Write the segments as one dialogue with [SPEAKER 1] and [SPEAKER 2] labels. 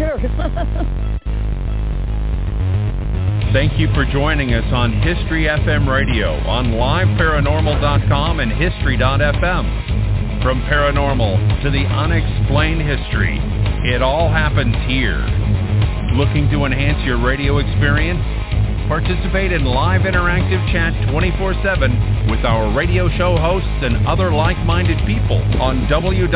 [SPEAKER 1] sure.
[SPEAKER 2] Thank you for joining us on History FM Radio on liveparanormal.com and history.fm. From paranormal to the unexplained history, it all happens here. Looking to enhance your radio experience? Participate in live interactive chat 24/7 with our radio show hosts and other like-minded people on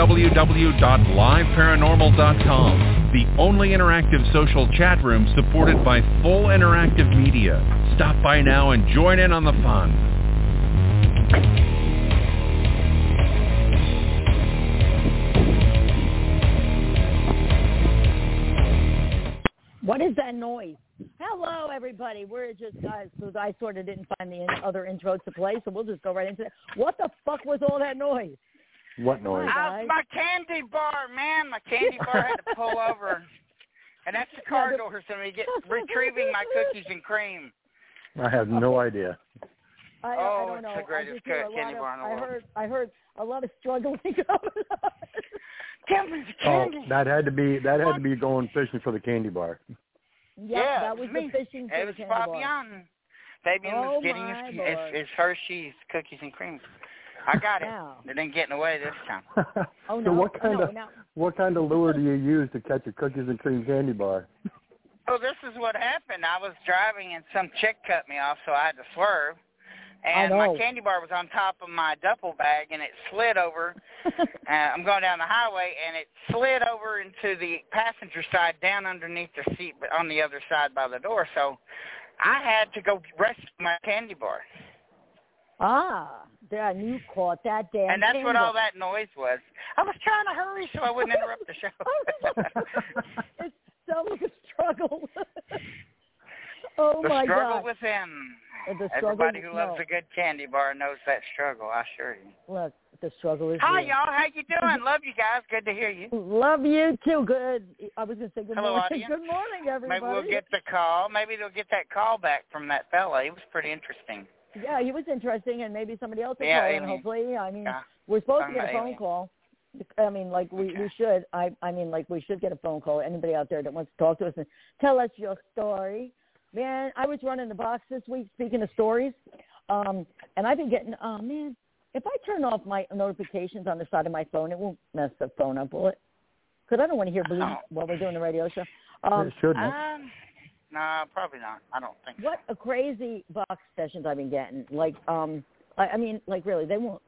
[SPEAKER 2] www.liveparanormal.com, the only interactive social chat room supported by full interactive media. Stop by now and join in on the fun.
[SPEAKER 1] What is that noise? Hello, everybody. We're just guys. I sort of didn't find the other intro to play, so we'll just go right into it. What the fuck was all that noise?
[SPEAKER 3] What noise?
[SPEAKER 4] My candy bar, man. My candy bar had to pull over. And that's the car door, so we get retrieving my cookies and cream.
[SPEAKER 3] I have no idea.
[SPEAKER 1] I don't know.
[SPEAKER 4] It's the greatest candy bar in the world.
[SPEAKER 1] I heard a lot of struggling going on.
[SPEAKER 4] Give me the candy.
[SPEAKER 3] That had to be going fishing for the candy bar.
[SPEAKER 1] Yeah, that was
[SPEAKER 4] me.
[SPEAKER 1] The fishing for the candy bar.
[SPEAKER 4] Fabian was getting his Hershey's cookies and cream. I got it. It didn't get in the way this time.
[SPEAKER 1] Oh, no.
[SPEAKER 3] So what kind of lure do you use to catch a cookies and cream candy bar?
[SPEAKER 4] Oh, this is what happened. I was driving and some chick cut me off, so I had to swerve. And my candy bar was on top of my duffel bag, and it slid over. I'm going down the highway, and it slid over into the passenger side down underneath the seat, but on the other side by the door. So I had to go rescue my candy bar.
[SPEAKER 1] And you caught that damn
[SPEAKER 4] And that's
[SPEAKER 1] candy
[SPEAKER 4] what
[SPEAKER 1] bar.
[SPEAKER 4] all that noise was. I was trying to hurry so I wouldn't interrupt the show.
[SPEAKER 1] It sounds like a struggle. Oh, my God.
[SPEAKER 4] The struggle within. Everybody who loves a good candy bar knows that struggle, I assure you.
[SPEAKER 1] Look, the struggle is
[SPEAKER 4] Hi,
[SPEAKER 1] real.
[SPEAKER 4] y'all. How you doing? Love you guys. Good to hear you.
[SPEAKER 1] Love you, too. Good. I was going to say good
[SPEAKER 4] Hello,
[SPEAKER 1] morning.
[SPEAKER 4] audience.
[SPEAKER 1] Good morning, everybody.
[SPEAKER 4] Maybe we'll get the call. Maybe they'll get that call back from that fella. He was pretty interesting.
[SPEAKER 1] Yeah, he was interesting, and maybe somebody else will call in, hopefully. I mean, we're supposed to get a phone call. I mean, like, we should. I mean, like, we should get a phone call. Anybody out there that wants to talk to us and tell us your story. Man, I was running the box this week, speaking of stories, and I've been getting, man, if I turn off my notifications on the side of my phone, it won't mess the phone up, will it? Because I don't want to hear bleeding while we're doing the radio show.
[SPEAKER 3] It shouldn't.
[SPEAKER 4] No, probably not. I don't think so.
[SPEAKER 1] What a crazy box sessions I've been getting. Like, I mean, like, really, they won't,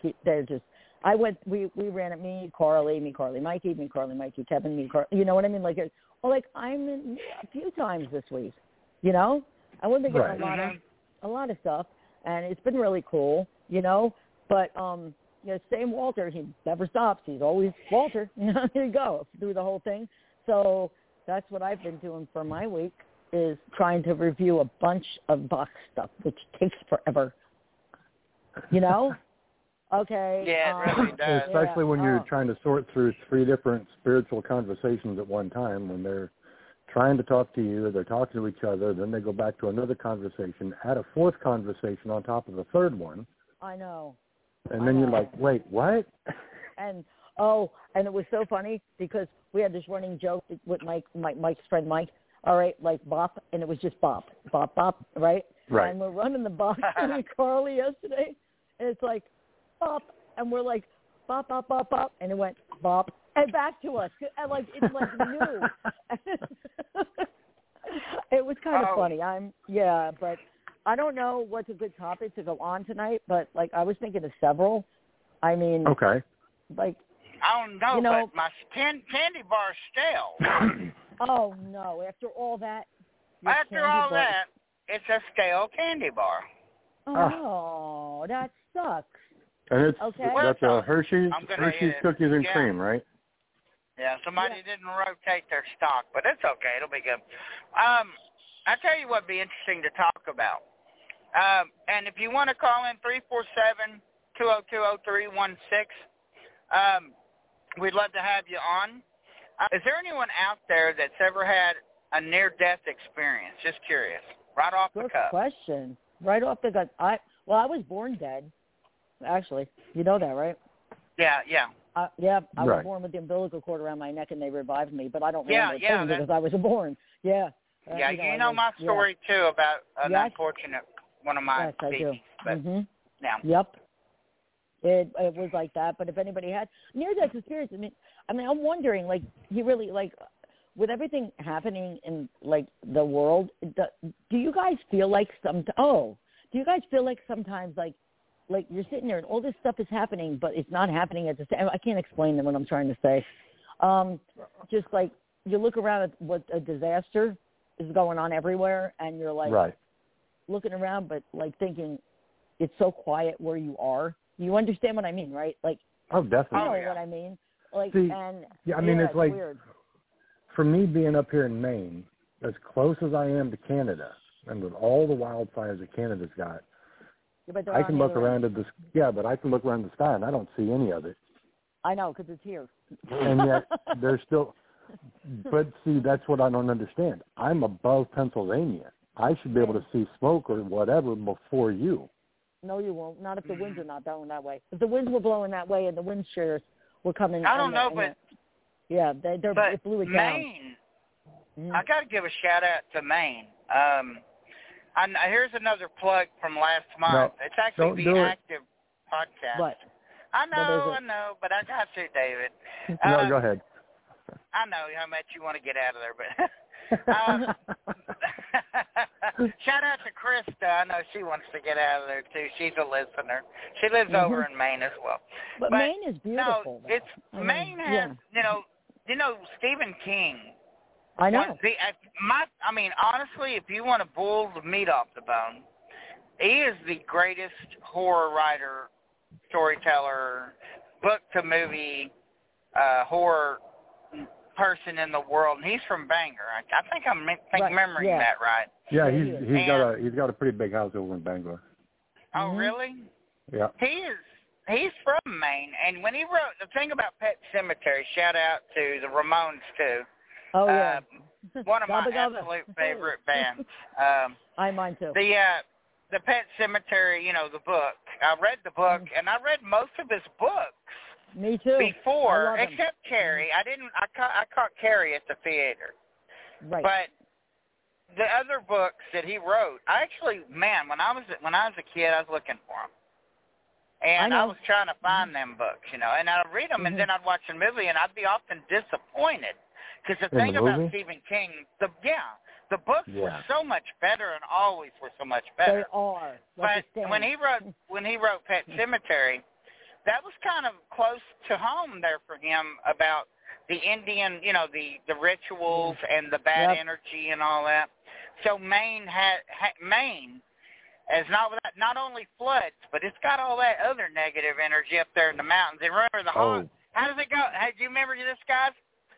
[SPEAKER 1] we ran it, me, Carly, Mikey, Kevin, you know what I mean? Like, I'm in a few times this week. You know, I wouldn't be getting a lot of stuff, and it's been really cool. You know, but same Walter. He never stops. He's always Walter. Here you go through the whole thing. So that's what I've been doing for my week, is trying to review a bunch of box stuff, which takes forever. You know. Okay.
[SPEAKER 4] Yeah, it really does.
[SPEAKER 3] Especially when you're trying to sort through 3 different spiritual conversations at one time, when they're trying to talk to you, they're talking to each other, then they go back to another conversation, add a 4th conversation on top of the 3rd one.
[SPEAKER 1] I know.
[SPEAKER 3] And then you're like, wait, what?
[SPEAKER 1] And it was so funny because we had this running joke with Mike's friend Mike, all right, like bop, and it was just bop, right?
[SPEAKER 3] Right.
[SPEAKER 1] And we're running the box with Carly yesterday, and it's like bop, and we're like bop, bop, bop, bop, and it went bop, and back to us, and like it's like new. It was kind of funny. But I don't know what's a good topic to go on tonight, but like I was thinking of several. I mean,
[SPEAKER 3] okay,
[SPEAKER 4] like I don't know, but my candy bar's stale.
[SPEAKER 1] Oh no! After all that,
[SPEAKER 4] it's a stale candy bar.
[SPEAKER 1] Oh, that sucks.
[SPEAKER 3] And that's a Hershey's cookies and cream, right?
[SPEAKER 4] Yeah, somebody didn't rotate their stock, but it's okay. It'll be good. I tell you what'd be interesting to talk about. And if you want to call in 347-202-0316, we'd love to have you on. Is there anyone out there that's ever had a near-death experience? Just curious. Right off the cuff.
[SPEAKER 1] Good question. Right off the gut. I was born dead, actually. You know that, right?
[SPEAKER 4] Yeah.
[SPEAKER 1] I was born with the umbilical cord around my neck, and they revived me. But I don't remember a thing because I was born. Yeah.
[SPEAKER 4] You know my story too about an unfortunate one of my babies. But
[SPEAKER 1] Yep. It was like that. But if anybody had near-death experience, I mean, I'm wondering, like, you really like. With everything happening in, like, the world, do you guys feel like sometimes, like you're sitting there and all this stuff is happening, but it's not happening at the same time? I can't explain what I'm trying to say. Just like you look around at what a disaster is going on everywhere, and you're like looking around, but like thinking it's so quiet where you are. You understand what I mean, right? Like,
[SPEAKER 3] oh, definitely.
[SPEAKER 1] You know what I mean? Like,
[SPEAKER 3] see,
[SPEAKER 1] and
[SPEAKER 3] it's like
[SPEAKER 1] weird.
[SPEAKER 3] For me being up here in Maine, as close as I am to Canada, and with all the wildfires that Canada's got, I can look around at but I can look around the sky and I don't see any of it.
[SPEAKER 1] I know, because it's here.
[SPEAKER 3] And yet there's still. But see, that's what I don't understand. I'm above Pennsylvania. I should be able to see smoke or whatever before you.
[SPEAKER 1] No, you won't. Not if the winds are not blowing that way. If the winds were blowing that way and the wind shears were coming.
[SPEAKER 4] I don't know, but.
[SPEAKER 1] Yeah, it blew it down.
[SPEAKER 4] Maine, I got to give a shout out to Maine. Here's another plug from last month.
[SPEAKER 3] No,
[SPEAKER 4] it's actually the Active podcast.
[SPEAKER 1] What?
[SPEAKER 4] I know, but I got to, David.
[SPEAKER 3] No, go ahead.
[SPEAKER 4] I know how much you want to get out of there, but shout out to Krista. I know she wants to get out of there too. She's a listener. She lives over in Maine as well.
[SPEAKER 1] But Maine is beautiful.
[SPEAKER 4] No, Maine has you know Stephen King.
[SPEAKER 1] I know.
[SPEAKER 4] Honestly, if you want to boil the meat off the bone, he is the greatest horror writer, storyteller, book to movie, horror person in the world, and he's from Bangor. I think I'm remembering that right.
[SPEAKER 3] Yeah, he's got a pretty big house over in Bangor.
[SPEAKER 4] Oh, really?
[SPEAKER 3] Yeah.
[SPEAKER 4] He's from Maine, and when he wrote the thing about Pet Sematary, shout out to the Ramones too.
[SPEAKER 1] Oh yeah.
[SPEAKER 4] One of my absolute favorite bands.
[SPEAKER 1] Mine too.
[SPEAKER 4] The Pet Sematary, the book. I read the book, and I read most of his books.
[SPEAKER 1] Me too.
[SPEAKER 4] Before, except Carrie. I caught Carrie at the theater.
[SPEAKER 1] Right.
[SPEAKER 4] But the other books that he wrote, when I was a kid, I was looking for them. And I was trying to find them books, and I'd read them, and then I'd watch the movie, and I'd be often disappointed. Because the thing about Stephen King, the books were so much better and always were so much better.
[SPEAKER 1] They are.
[SPEAKER 4] But when he wrote Pet Sematary, that was kind of close to home there for him about the Indian, the rituals and the bad energy and all that. So Maine is not only floods, but it's got all that other negative energy up there in the mountains. And remember the hot. How does it go? Hey, do you remember this, guys?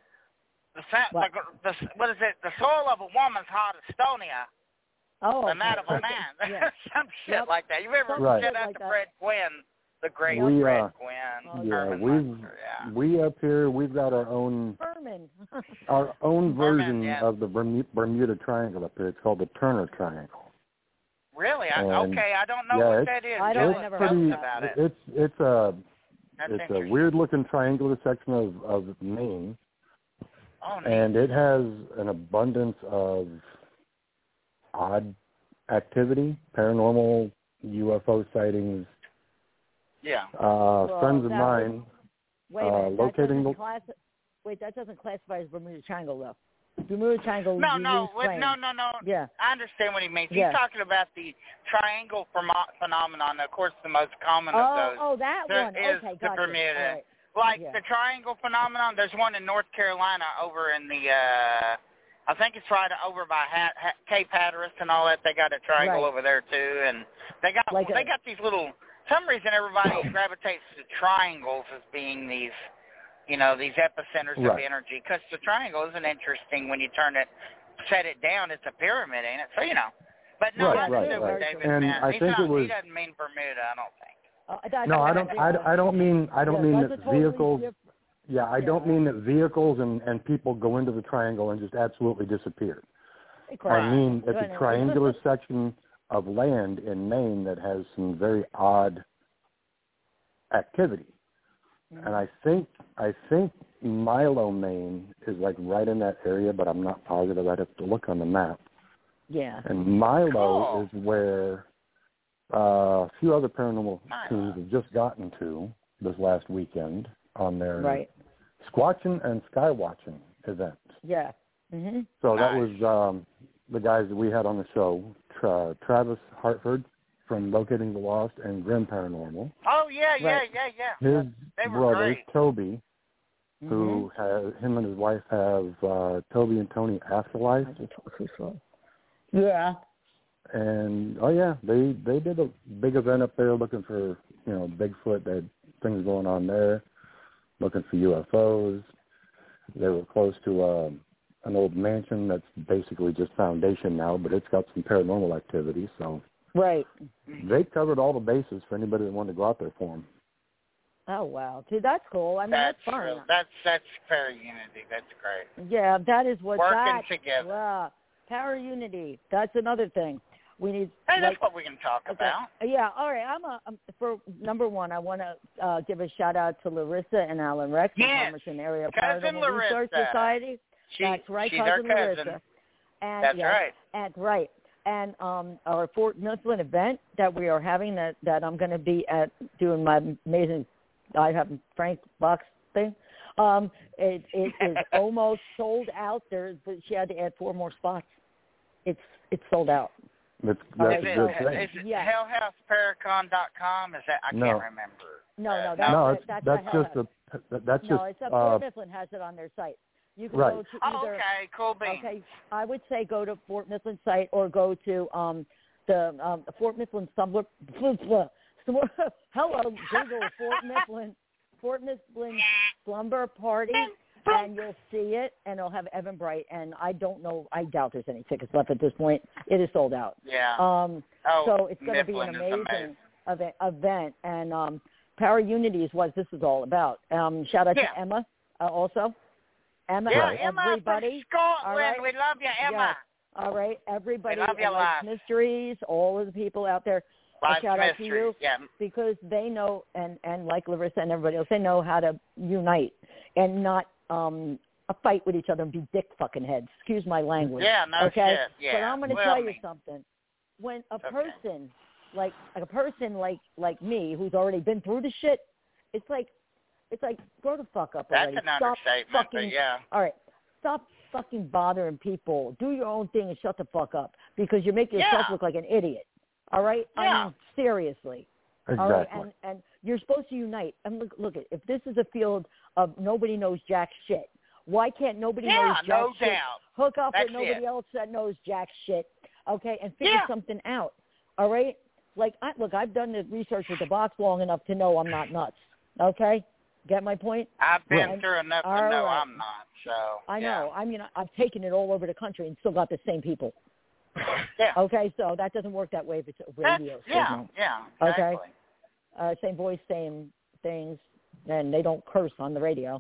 [SPEAKER 4] What is it? The soil of a woman's hot as Estonia.
[SPEAKER 1] Oh,
[SPEAKER 4] the mat of a man. Some shit like that. You remember shout out to Fred Gwynn, the great Fred Gwynn.
[SPEAKER 3] We up here, we've got our own version of the Bermuda Triangle up here. It's called the Turner Triangle.
[SPEAKER 4] Really? I don't know what that is.
[SPEAKER 1] I never heard about it.
[SPEAKER 3] It's a weird looking triangular section of Maine.
[SPEAKER 4] Oh,
[SPEAKER 3] and it has an abundance of odd activity, paranormal, UFO sightings.
[SPEAKER 4] Yeah.
[SPEAKER 3] Friends of mine locating
[SPEAKER 1] that doesn't classify as Bermuda Triangle, though. Bermuda Triangle.
[SPEAKER 4] No.
[SPEAKER 1] Yeah.
[SPEAKER 4] I understand what he means. He's talking about the triangle phenomenon. Of course, the most common of those.
[SPEAKER 1] Oh, that one.
[SPEAKER 4] Is
[SPEAKER 1] okay,
[SPEAKER 4] the Bermuda. The triangle phenomenon, there's one in North Carolina over in the, I think it's right over by Cape Hatteras and all that. They got a triangle over there too, and they got these little. For some reason, everybody gravitates to triangles as being these, these epicenters of energy. Because the triangle isn't interesting when you set it down. It's a pyramid, ain't it? So But no, David.
[SPEAKER 3] And
[SPEAKER 4] man.
[SPEAKER 3] He
[SPEAKER 4] doesn't mean Bermuda, I don't think.
[SPEAKER 3] No, I don't mean that vehicles. Yeah, I don't mean that vehicles and people go into the triangle and just absolutely disappear. I mean it's a triangular section of land in Maine that has some very odd activity. And I think Milo, Maine is like right in that area, but I'm not positive. I'd have to look on the map.
[SPEAKER 1] Yeah.
[SPEAKER 3] And Milo is where a few other paranormal teams have just gotten to this last weekend on their Squatching and Skywatching event.
[SPEAKER 1] Yeah. Mm-hmm.
[SPEAKER 3] So that was the guys that we had on the show, Travis Hartford from Locating the Lost and Grim Paranormal.
[SPEAKER 4] Oh, yeah.
[SPEAKER 3] His brother,
[SPEAKER 4] great.
[SPEAKER 3] Toby, who has, him and his wife have Toby and Tony Afterlife.
[SPEAKER 1] Yeah.
[SPEAKER 3] And, they did a big event up there looking for, Bigfoot. They had things going on there, looking for UFOs. They were close to an old mansion that's basically just foundation now, but it's got some paranormal activity, so.
[SPEAKER 1] Right.
[SPEAKER 3] They covered all the bases for anybody that wanted to go out there for them.
[SPEAKER 1] Oh, wow. Dude, that's cool. I mean, that's fun.
[SPEAKER 4] That's Para Unity. That's great.
[SPEAKER 1] Yeah, that is what
[SPEAKER 4] Working together.
[SPEAKER 1] Yeah. Para Unity. That's another thing. We need.
[SPEAKER 4] Hey, that's what we can talk about.
[SPEAKER 1] Yeah. All right. For number one, I want to give a shout out to Larissa and Alan Rex from Palmerton Area Paranormal Research Society. That's right,
[SPEAKER 4] she's
[SPEAKER 1] cousin
[SPEAKER 4] our
[SPEAKER 1] Larissa. And,
[SPEAKER 4] that's right.
[SPEAKER 1] And right. And our Fort Mifflin event that we are having that I'm going to be at doing my amazing. I have Frank Box thing. It is almost sold out. But she had to add 4 more spots. It's sold out.
[SPEAKER 3] That's a good thing.
[SPEAKER 4] Is it hellhouseparacon.com? Is that I can't remember.
[SPEAKER 1] No, that's Fort Mifflin has it on their site. You can go to either.
[SPEAKER 4] Okay, cool beans.
[SPEAKER 1] Okay, I would say go to Fort Mifflin site or go to the Fort Mifflin Slumber. Hello, Google Fort Mifflin Slumber Party, and you'll see it, and it'll have Evan Bright. And I don't know. I doubt there's any tickets left at this point. It is sold out.
[SPEAKER 4] Yeah.
[SPEAKER 1] So it's going to be an amazing event, and Para Unity is what this is all about. Shout out to Emma also. Emma, everybody.
[SPEAKER 4] From Scotland. Right. We love you, Emma.
[SPEAKER 1] Yeah. All right, everybody.
[SPEAKER 4] We love you, Live
[SPEAKER 1] Mysteries, all of the people out there. Shout out to you because they know, and like Larissa and everybody else, they know how to unite and not a fight with each other and be dick fucking heads. Excuse my language.
[SPEAKER 4] Yeah, no
[SPEAKER 1] okay?
[SPEAKER 4] shit. Yeah.
[SPEAKER 1] But I'm going to tell you something. When a person like me who's already been through the shit, it's like grow the fuck up already.
[SPEAKER 4] That's an understatement, but yeah.
[SPEAKER 1] All right. Stop fucking bothering people. Do your own thing and shut the fuck up because you're making yourself look like an idiot. All right?
[SPEAKER 4] Yeah.
[SPEAKER 1] I mean, seriously.
[SPEAKER 3] Exactly.
[SPEAKER 1] All right? And you're supposed to unite. And look, if this is a field of nobody knows jack shit, why can't nobody knows jack shit?
[SPEAKER 4] Doubt.
[SPEAKER 1] Hook up with nobody else that knows jack shit, okay, and figure something out. All right? Like, I've done the research with the box long enough to know I'm not nuts. Okay? Get my point?
[SPEAKER 4] I've been through enough to know I'm not. So
[SPEAKER 1] I know. I mean, I've taken it all over the country and still got the same people.
[SPEAKER 4] Yeah.
[SPEAKER 1] Okay, so that doesn't work that way if it's a radio signal.
[SPEAKER 4] Yeah.
[SPEAKER 1] Okay.
[SPEAKER 4] Exactly.
[SPEAKER 1] Same voice, same things, and they don't curse on the radio.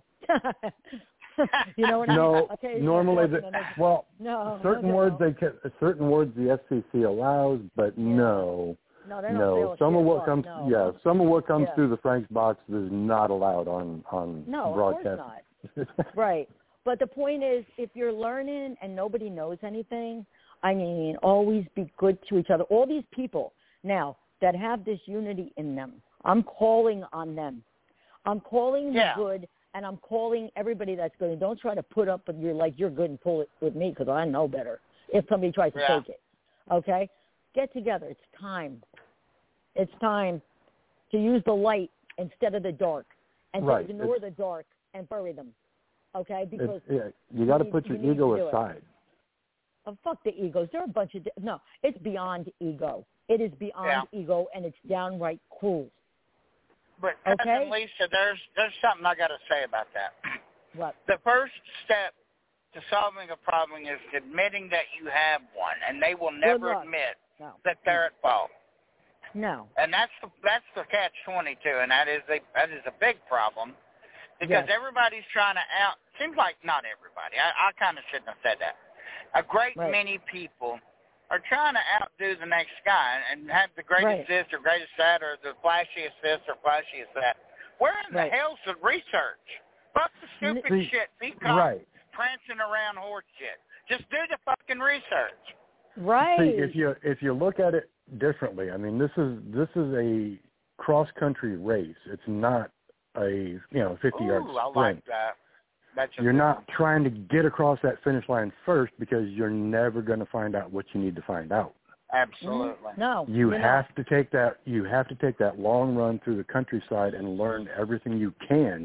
[SPEAKER 1] You know what I mean? Okay,
[SPEAKER 3] normally, certain words certain words the FCC allows, but no.
[SPEAKER 1] No,
[SPEAKER 3] some of what comes, some of what comes through the Frank's box is not allowed on broadcast.
[SPEAKER 1] Of course not. Right, but the point is, if you're learning and nobody knows anything, I mean, always be good to each other. All these people now that have this unity in them, I'm calling on them. I'm calling the good, and I'm calling everybody that's good. And don't try to put up with you're good and pull it with me because I know better. If somebody tries to take it, okay. Get together. It's time. It's time to use the light instead of the dark and to ignore the dark and bury them. Okay? Because
[SPEAKER 3] you got to put your ego aside.
[SPEAKER 1] Oh, fuck the egos. They're a bunch of no. It's beyond ego. It is beyond ego, and it's downright cruel.
[SPEAKER 4] But Cousin Lisa, there's something I got to say about that.
[SPEAKER 1] What?
[SPEAKER 4] The first step to solving a problem is admitting that you have one, and they will never admit that they're at fault.
[SPEAKER 1] No.
[SPEAKER 4] And that's the catch-22, and that is a big problem because everybody's trying to seems like not everybody. I kind of shouldn't have said that. A great many people are trying to outdo the next guy and have the greatest this or greatest that or the flashiest this or flashiest that. Where in the hell's the research? Fuck the stupid shit. These guys prancing around horse shit. Just do the fucking research.
[SPEAKER 1] Right.
[SPEAKER 3] See, if you look at it differently, I mean, this is a cross-country race. It's not a 50-yard sprint.
[SPEAKER 4] I like that.
[SPEAKER 3] You're not trying to get across that finish line first because you're never going to find out what you need to find out.
[SPEAKER 4] Absolutely.
[SPEAKER 1] No.
[SPEAKER 3] You have to take that. You have to take that long run through the countryside and learn everything you can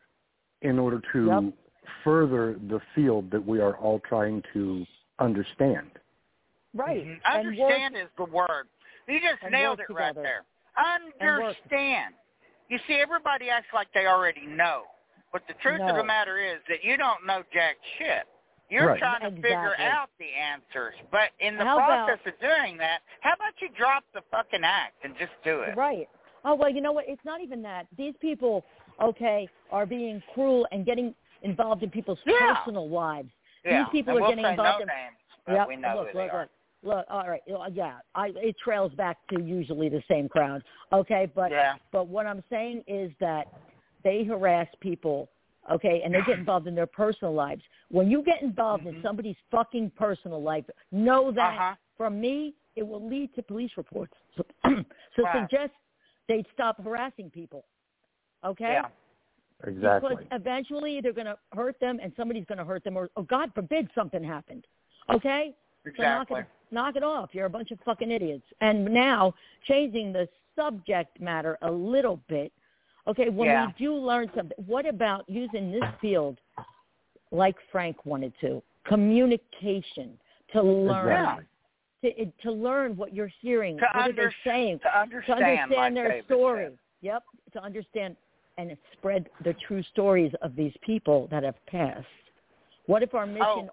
[SPEAKER 3] in order to further the field that we are all trying to understand.
[SPEAKER 1] Right.
[SPEAKER 4] Mm-hmm. Understand is the word. You just nailed it right there. Understand. You see, everybody acts like they already know. But the truth of the matter is that you don't know jack shit. You're trying to figure out the answers. But in the process of doing that, how about you drop the fucking act and just do it?
[SPEAKER 1] Right. Oh, well, you know what? It's not even that. These people, are being cruel and getting involved in people's personal lives.
[SPEAKER 4] Yeah.
[SPEAKER 1] These people are getting involved in
[SPEAKER 4] names, but we know who they are.
[SPEAKER 1] Look, all right, it trails back to usually the same crowd, okay? But what I'm saying is that they harass people, okay, and they get involved in their personal lives. When you get involved in somebody's fucking personal life, know that from me, it will lead to police reports. So suggest they'd stop harassing people, okay?
[SPEAKER 3] Yeah, exactly.
[SPEAKER 1] Because eventually they're going to hurt them and somebody's going to hurt them or God forbid something happened, okay?
[SPEAKER 4] Exactly.
[SPEAKER 1] So knock it off. You're a bunch of fucking idiots. And now, changing the subject matter a little bit, okay, when we do learn something, what about using this field like Frank wanted to? Communication, to learn. To learn what you're hearing, what they're saying.
[SPEAKER 4] To understand
[SPEAKER 1] their
[SPEAKER 4] David
[SPEAKER 1] story.
[SPEAKER 4] Said.
[SPEAKER 1] Yep, to understand and spread the true stories of these people that have passed. What if our mission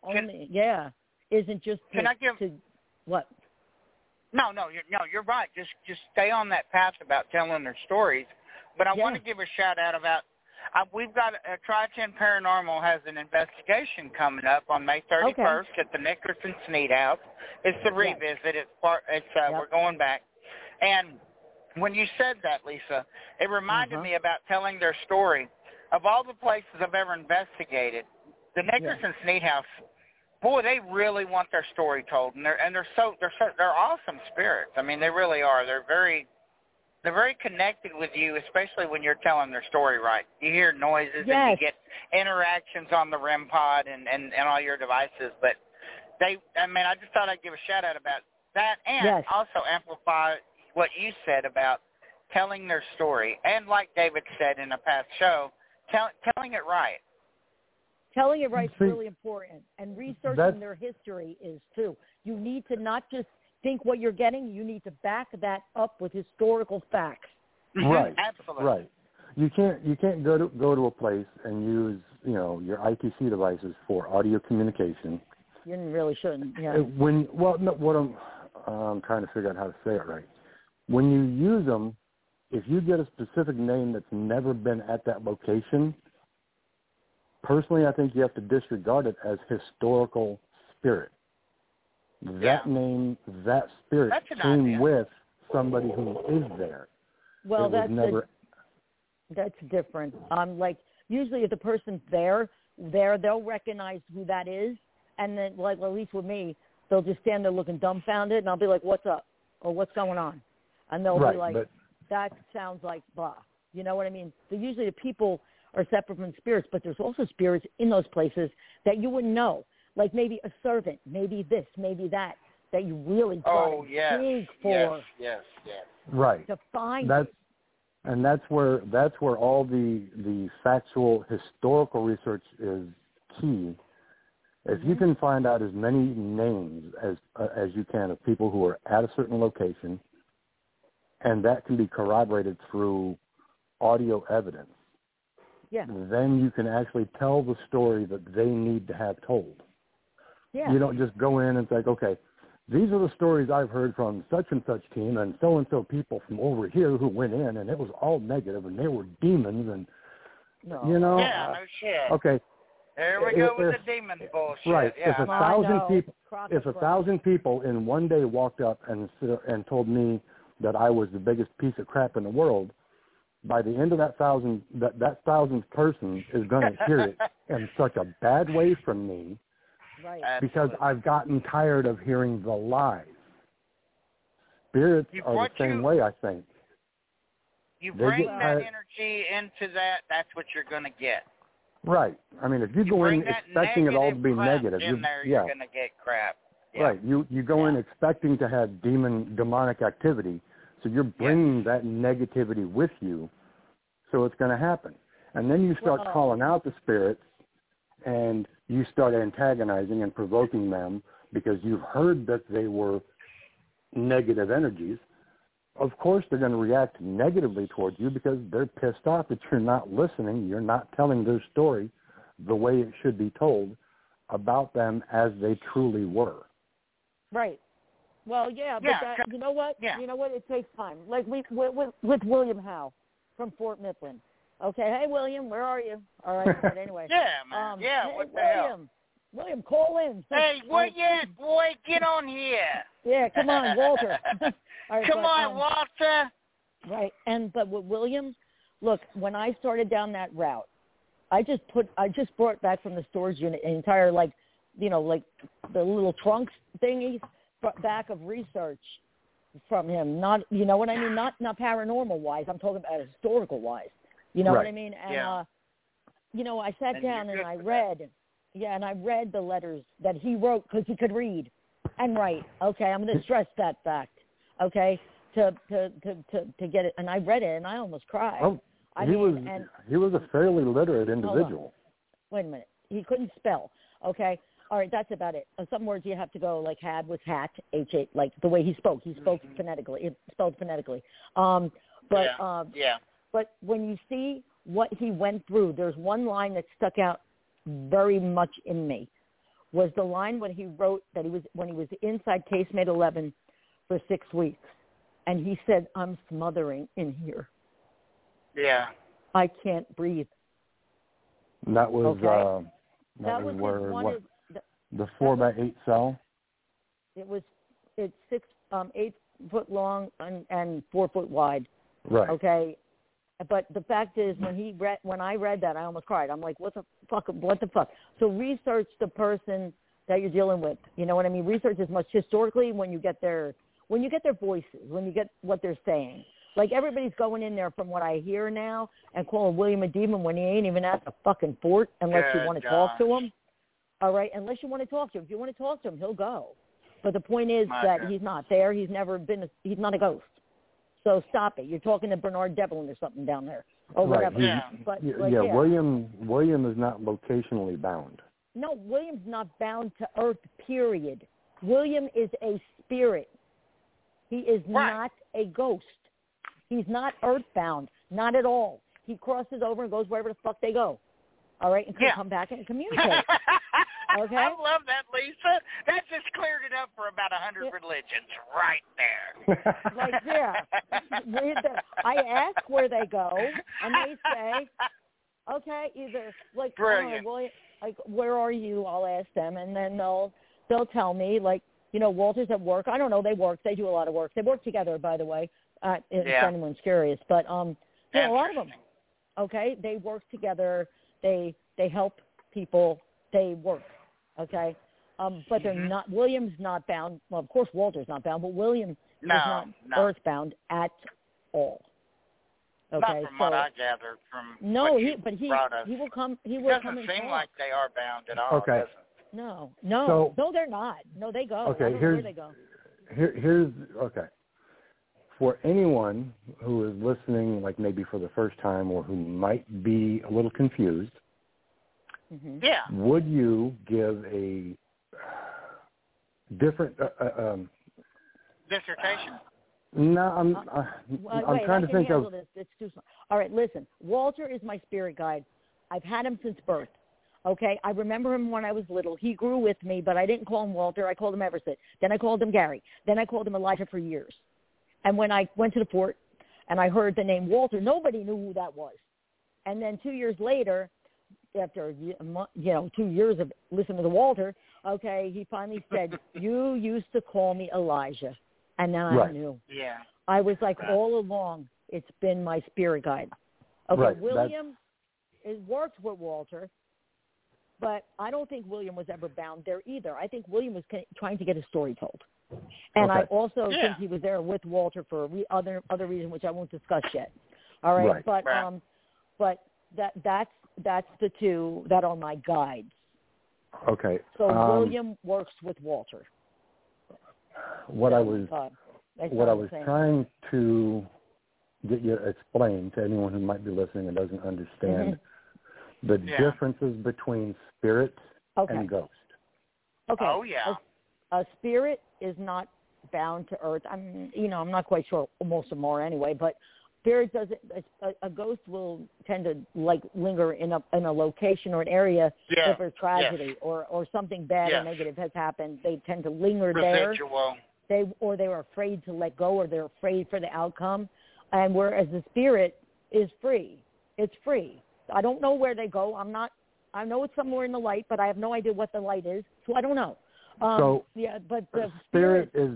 [SPEAKER 1] isn't just to what? No,
[SPEAKER 4] you're right. Just stay on that path about telling their stories. But I want to give a shout out about we've got Tri-10 Paranormal has an investigation coming up on May 31st at the Nickerson Sneed House. It's the revisit. We're going back. And when you said that, Lisa, it reminded me about telling their story. Of all the places I've ever investigated, the Nickerson Sneed House, boy, they really want their story told, and they're awesome spirits. I mean, they really are. They're very connected with you, especially when you're telling their story right. You hear noises and you get interactions on the REM pod and all your devices. But I just thought I'd give a shout out about that and also amplify what you said about telling their story. And like David said in a past show, telling it right.
[SPEAKER 1] Telling it right is really important. And researching their history is too. You need to not just think what you're getting, you need to back that up with historical facts.
[SPEAKER 3] Right.
[SPEAKER 4] Absolutely.
[SPEAKER 3] Right. You can't go to a place and use, your ITC devices for audio communication.
[SPEAKER 1] You really shouldn't. Yeah.
[SPEAKER 3] I'm trying to figure out how to say it right. When you use them, if you get a specific name that's never been at that location, personally, I think you have to disregard it as historical spirit. That name, that spirit came with somebody who is there.
[SPEAKER 1] Well, that's different. Usually if the person's there, they'll recognize who that is, and then, at least with me, they'll just stand there looking dumbfounded, and I'll be like, "What's up?" or "What's going on?" And they'll be like, "That sounds like blah." You know what I mean? So usually the people are separate from spirits, but there's also spirits in those places that you wouldn't know. Like maybe a servant, maybe this, maybe that you really got to dig for.
[SPEAKER 4] Yes.
[SPEAKER 3] Right.
[SPEAKER 1] To find
[SPEAKER 3] that's where all the factual historical research is key. If you can find out as many names as you can of people who are at a certain location, and that can be corroborated through audio evidence, then you can actually tell the story that they need to have told.
[SPEAKER 1] Yeah.
[SPEAKER 3] You don't just go in and say, okay, these are the stories I've heard from such and such team and so people from over here who went in and it was all negative and they were demons and,
[SPEAKER 4] Yeah, no shit.
[SPEAKER 3] Okay.
[SPEAKER 4] There we go with the demon bullshit.
[SPEAKER 3] Right.
[SPEAKER 4] Yeah.
[SPEAKER 3] If 1,000 people in one day walked up and told me that I was the biggest piece of crap in the world, by the end of that thousandth person is going to hear it in such a bad way from me,
[SPEAKER 1] right?
[SPEAKER 3] Because I've gotten tired of hearing the lies. Spirits are the same way, I think.
[SPEAKER 4] You bring that energy into that, that's what you're going to get.
[SPEAKER 3] Right. I mean, if you go in expecting it all to be negative,
[SPEAKER 4] you're going to get crap. Yeah.
[SPEAKER 3] Right. You go in expecting to have demonic activity, so you're bringing that negativity with you, so it's going to happen. And then you start calling out the spirits, and you start antagonizing and provoking them because you've heard that they were negative energies. Of course they're going to react negatively towards you because they're pissed off that you're not listening, you're not telling their story the way it should be told about them as they truly were.
[SPEAKER 1] Right. Well, but you know what?
[SPEAKER 4] Yeah.
[SPEAKER 1] You know what? It takes time. Like with William Howe from Fort Mifflin. Okay, hey, William, where are you? All right, but anyway.
[SPEAKER 4] Yeah, man.
[SPEAKER 1] Hey,
[SPEAKER 4] what the hell?
[SPEAKER 1] William, call in.
[SPEAKER 4] Hey, where you at, boy? Get on here.
[SPEAKER 1] Yeah, come on, Walter. Right,
[SPEAKER 4] come on, Walter.
[SPEAKER 1] Right, but with William, look, when I started down that route, I just brought back from the storage unit an entire, like the little trunks thingies back of research from him. Not, you know what I mean? Not paranormal wise. I'm talking about historical wise. You know what I mean? And I sat down and I read. Yeah, and I read the letters that he wrote because he could read and write. Okay, I'm going to stress that fact. Okay, to get it, and I read it and I almost cried.
[SPEAKER 3] Oh, he was a fairly literate individual.
[SPEAKER 1] Wait a minute, he couldn't spell. Okay, all right, that's about it. Some words you have to go like had was hat, H8, like the way he spoke. He spoke phonetically. It spelled phonetically. But when you see what he went through, there's one line that stuck out very much in me, was the line when he wrote that when he was inside Casemate 11 for 6 weeks, and he said, "I'm smothering in here.
[SPEAKER 4] Yeah,
[SPEAKER 1] I can't breathe."
[SPEAKER 3] And that was that was where the 4x8 cell. It's 8 foot long and 4 foot wide. Right.
[SPEAKER 1] Okay. But the fact is, when I read that, I almost cried. I'm like, what the fuck? So research the person that you're dealing with. You know what I mean? Research as much historically when you get their voices, when you get what they're saying. Like everybody's going in there from what I hear now and calling William a demon when he ain't even at the fucking fort unless you want to talk to him. All right? Unless you want to talk to him. If you want to talk to him, he'll go. But the point is that he's not there. He's never been. He's not a ghost. So stop it. You're talking to Bernard Devlin or something down there or whatever.
[SPEAKER 3] William is not locationally bound.
[SPEAKER 1] No, William's not bound to Earth, period. William is a spirit. He is not a ghost. He's not earthbound, not at all. He crosses over and goes wherever the fuck they go. All right, and can come back and communicate. Okay?
[SPEAKER 4] I love that, Lisa. That just cleared it up for about 100 religions right there.
[SPEAKER 1] Right there. I ask where they go, and they say, okay, either like, like where are you? I'll ask them, and then they'll tell me, like, Walter's at work. I don't know. They work. They do a lot of work. They work together, by the way, if anyone's curious. But a lot of them. Okay, they work together. They help people. They work. Okay, but they're not. William's not bound. Well, of course, Walter's not bound, but William is not earthbound at all. Okay,
[SPEAKER 4] not from what I gathered from.
[SPEAKER 1] No, he will come. He will come.
[SPEAKER 4] It doesn't seem like they are bound at all.
[SPEAKER 3] Okay.
[SPEAKER 1] No, they're not. No, they go.
[SPEAKER 3] Okay,
[SPEAKER 1] where they go.
[SPEAKER 3] Here's okay. For anyone who is listening, like maybe for the first time, or who might be a little confused.
[SPEAKER 1] Mm-hmm.
[SPEAKER 3] Would you give a different
[SPEAKER 4] dissertation?
[SPEAKER 3] No, I'm trying to think of.
[SPEAKER 1] This. It's too small. All right, listen. Walter is my spirit guide. I've had him since birth. Okay, I remember him when I was little. He grew with me, but I didn't call him Walter. I called him Everett. Then I called him Gary. Then I called him Elijah for years. And when I went to the fort and I heard the name Walter, nobody knew who that was. And then 2 years later, after 2 years of listening to Walter, okay, he finally said, "You used to call me Elijah," and then I knew.
[SPEAKER 4] Yeah.
[SPEAKER 1] I was like all along. it's been my spirit guide. Okay,
[SPEAKER 3] right.
[SPEAKER 1] William worked with Walter, but I don't think William was ever bound there either. I think William was trying to get a story told. And I also think he was there with Walter for other reason, which I won't discuss yet. All right, but that's the two that are my guides.
[SPEAKER 3] Okay.
[SPEAKER 1] So William works with Walter.
[SPEAKER 3] What I was trying to get you to explain to anyone who might be listening and doesn't understand the differences between spirit and ghost. Okay.
[SPEAKER 4] Oh yeah.
[SPEAKER 1] A spirit is not bound to earth. I'm not quite sure. Most of them are anyway, but spirit doesn't. A ghost will tend to linger in a location or an area if there's tragedy or something bad or negative has happened. They tend to linger
[SPEAKER 4] Residual.
[SPEAKER 1] there. They're afraid to let go, or they're afraid for the outcome. And whereas the spirit is free, it's free. I don't know where they go. I know it's somewhere in the light, but I have no idea what the light is, so I don't know. But the spirit is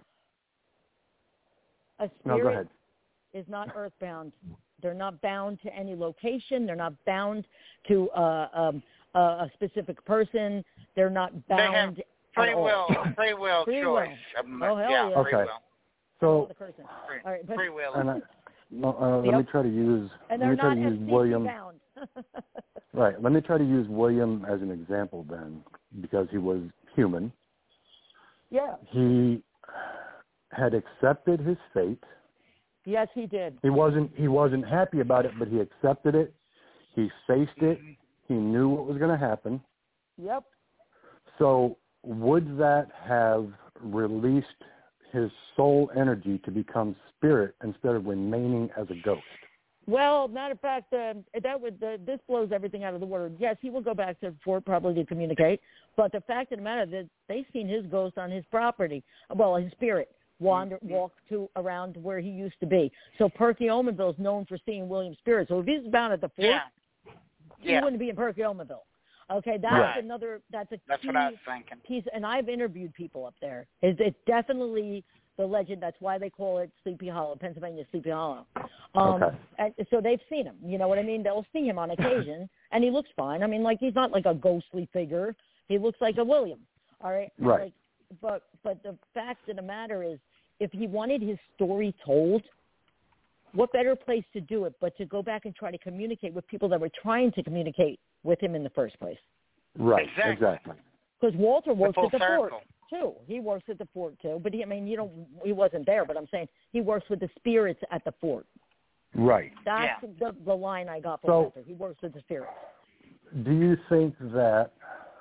[SPEAKER 1] a spirit.
[SPEAKER 3] No, go ahead.
[SPEAKER 1] Is not earthbound. They're not bound to any location. They're not bound to a specific person. They're not bound.
[SPEAKER 4] They have free will choice.
[SPEAKER 1] Oh hell yeah.
[SPEAKER 3] Okay.
[SPEAKER 4] Free will.
[SPEAKER 3] So
[SPEAKER 4] free will.
[SPEAKER 3] Let me try to use.
[SPEAKER 1] And they're not
[SPEAKER 3] William.
[SPEAKER 1] Bound.
[SPEAKER 3] Right. Let me try to use William as an example then, because he was human.
[SPEAKER 1] Yeah.
[SPEAKER 3] He had accepted his fate.
[SPEAKER 1] Yes, he did.
[SPEAKER 3] He wasn't happy about it, but he accepted it. He faced it. He knew what was going to happen.
[SPEAKER 1] Yep.
[SPEAKER 3] So would that have released his soul energy to become spirit instead of remaining as a ghost?
[SPEAKER 1] Well, matter of fact, this blows everything out of the water. Yes, he will go back to the fort probably to communicate, but the fact of the matter is that they've seen his ghost on his property. Well, his spirit walk around where he used to be. So Perky Omenville is known for seeing William's spirit. So if he's bound at the fort, he wouldn't be in Perky Omenville. Okay, that's another. That's key,
[SPEAKER 4] what I was thinking.
[SPEAKER 1] Piece, and I've interviewed people up there. It's definitely the legend. That's why they call it Sleepy Hollow, Pennsylvania Sleepy Hollow. And so they've seen him. You know what I mean? They'll see him on occasion, and he looks fine. I mean, he's not like a ghostly figure. He looks like a William. All right.
[SPEAKER 3] Right.
[SPEAKER 1] But the fact of the matter is, if he wanted his story told, what better place to do it but to go back and try to communicate with people that were trying to communicate with him in the first place?
[SPEAKER 3] Right, exactly.
[SPEAKER 1] Because Walter works at the fort,
[SPEAKER 4] circle.
[SPEAKER 1] too. He works at the fort, too. But, he wasn't there, but I'm saying he works with the spirits at the fort.
[SPEAKER 3] Right.
[SPEAKER 1] That's the line I got from Walter. He works with the spirits.
[SPEAKER 3] Do you think that,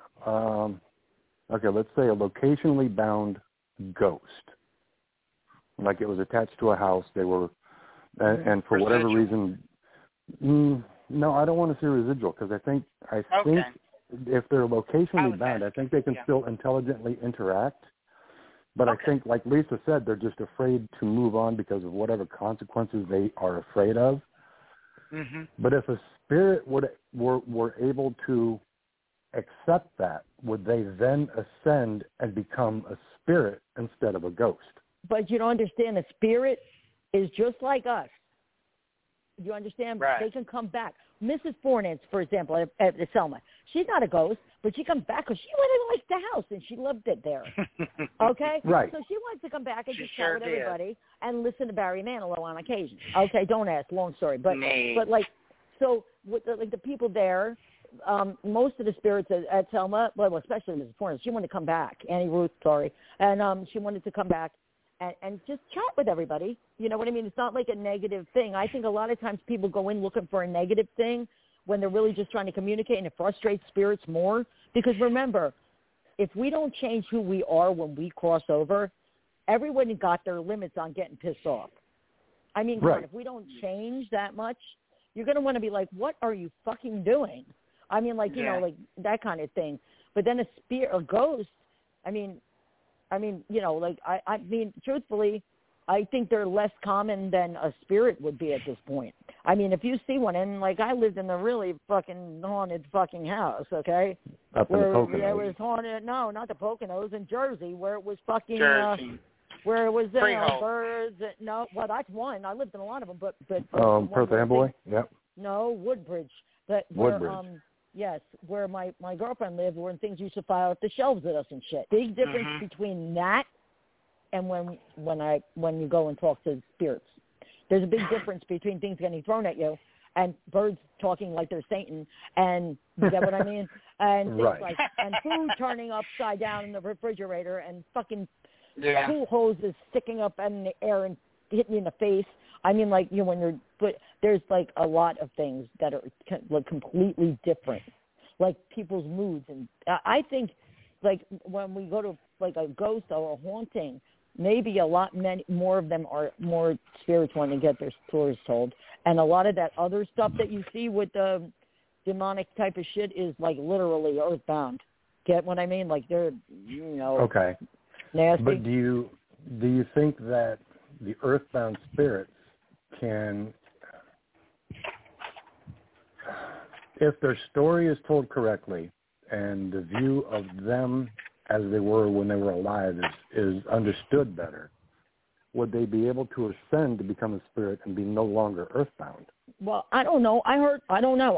[SPEAKER 3] let's say a locationally bound ghost, like it was attached to a house, they were, and for whatever reason, no, I don't want to say residual, because I think if they're locationally bound, I think they can still intelligently interact. But I think, like Lisa said, they're just afraid to move on because of whatever consequences they are afraid of.
[SPEAKER 4] Mm-hmm.
[SPEAKER 3] But if a spirit were able to accept that, would they then ascend and become a spirit instead of a ghost? But
[SPEAKER 1] you don't understand, a spirit is just like us. You understand?
[SPEAKER 4] Right.
[SPEAKER 1] They can come back. Mrs. Fornance, for example, at Selma, she's not a ghost, but she comes back because she really liked the house and she loved it there. Okay?
[SPEAKER 3] Right.
[SPEAKER 1] So she wants to come back and just
[SPEAKER 4] sure
[SPEAKER 1] chat with everybody and listen to Barry Manilow on occasion. Okay, don't ask. Long story. But so with the people there, most of the spirits at Selma, well, especially Mrs. Fornance, she wanted to come back. Annie Ruth, sorry. And she wanted to come back and just chat with everybody. You know what I mean? It's not like a negative thing. I think a lot of times people go in looking for a negative thing when they're really just trying to communicate, and it frustrates spirits more. Because remember, if we don't change who we are when we cross over, everybody got their limits on getting pissed off. I mean, God, if we don't change that much, you're going to want to be like, what are you fucking doing? I mean, like, you know, like that kind of thing. But then a ghost, I mean, you know, like, I mean, truthfully, I think they're less common than a spirit would be at this point. I mean, if you see one, and like I lived in a really fucking haunted fucking house, okay?
[SPEAKER 3] Up in the Poconos.
[SPEAKER 1] Yeah, it was haunted. No, not the Poconos, in Jersey, where it was fucking,
[SPEAKER 4] Jersey.
[SPEAKER 1] where it was
[SPEAKER 4] Freehold.
[SPEAKER 1] birds. No, well, that's one. I lived in a lot of them, but
[SPEAKER 3] Perth Amboy. Yep.
[SPEAKER 1] No, Woodbridge. But
[SPEAKER 3] Woodbridge.
[SPEAKER 1] Yes, where my girlfriend lived, where things used to file off the shelves at us and shit. Big difference between that and when you go and talk to spirits. There's a big difference between things getting thrown at you and birds talking like they're Satan, and you get what I mean? And things
[SPEAKER 3] right.
[SPEAKER 1] like and food turning upside down in the refrigerator and fucking
[SPEAKER 4] Yeah.
[SPEAKER 1] pool hoses sticking up in the air and hitting you in the face. I mean, like, you know, when you're, but there's like a lot of things that are like completely different, like people's moods. And I think, like, when we go to like a ghost or a haunting, maybe many more of them are more spiritual when they get their stories told. And a lot of that other stuff that you see with the demonic type of shit is like literally earthbound. Get what I mean? Like they're, you know,
[SPEAKER 3] okay.
[SPEAKER 1] Nasty.
[SPEAKER 3] But do you think that the earthbound spirits can, if their story is told correctly and the view of them as they were when they were alive is understood better, would they be able to ascend to become a spirit and be no longer earthbound?
[SPEAKER 1] Well, I don't know. I don't know.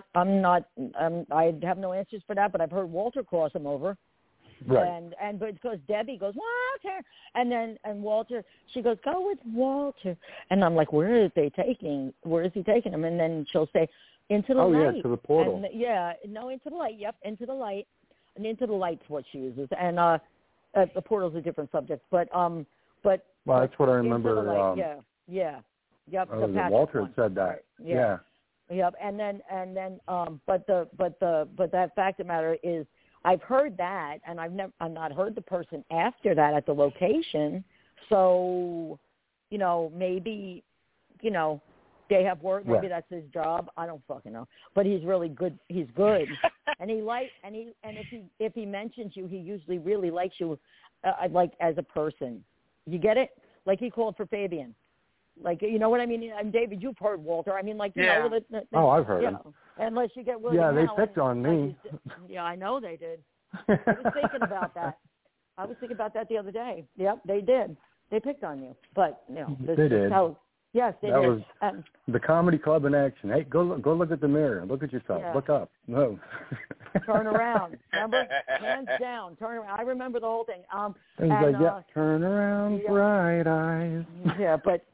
[SPEAKER 1] I have no answers for that, but I've heard Walter cross him over.
[SPEAKER 3] Right.
[SPEAKER 1] And but because Debbie goes, Walter, and Walter, she goes, go with Walter, and I'm like, where is he taking him? And then she'll say, into the light.
[SPEAKER 3] Oh yeah, to the portal.
[SPEAKER 1] And, into the light. Yep, into the light, and into the light's what she uses. And the portal's a different subject, but
[SPEAKER 3] well, that's what I remember.
[SPEAKER 1] Yep.
[SPEAKER 3] Oh, Walter had said that.
[SPEAKER 1] Right.
[SPEAKER 3] Yeah.
[SPEAKER 1] Yep. And then but that fact of the matter is, I've heard that, and I've not heard the person after that at the location. So, you know, maybe, you know, they have work. Maybe that's his job. I don't fucking know. But he's really good. He's good, and if he mentions you, he usually really likes you, like as a person. You get it? Like he called for Fabian. Like, you know what I mean? And David, you've heard Walter. I mean, like, you know.
[SPEAKER 3] I've heard him.
[SPEAKER 1] Unless you get William
[SPEAKER 3] Allen.
[SPEAKER 1] They
[SPEAKER 3] picked on me.
[SPEAKER 1] Yeah, I know they did. I was thinking about that. The other day. Yep, they did. They picked on you. But, you know.
[SPEAKER 3] They did.
[SPEAKER 1] Yes, they
[SPEAKER 3] that
[SPEAKER 1] did.
[SPEAKER 3] Was the comedy club in action. Hey, go look at the mirror. Look at yourself.
[SPEAKER 1] Yeah.
[SPEAKER 3] Look up. No.
[SPEAKER 1] Turn around. Remember? Hands down. Turn around. I remember the whole thing.
[SPEAKER 3] Turn around, bright eyes.
[SPEAKER 1] Yeah, but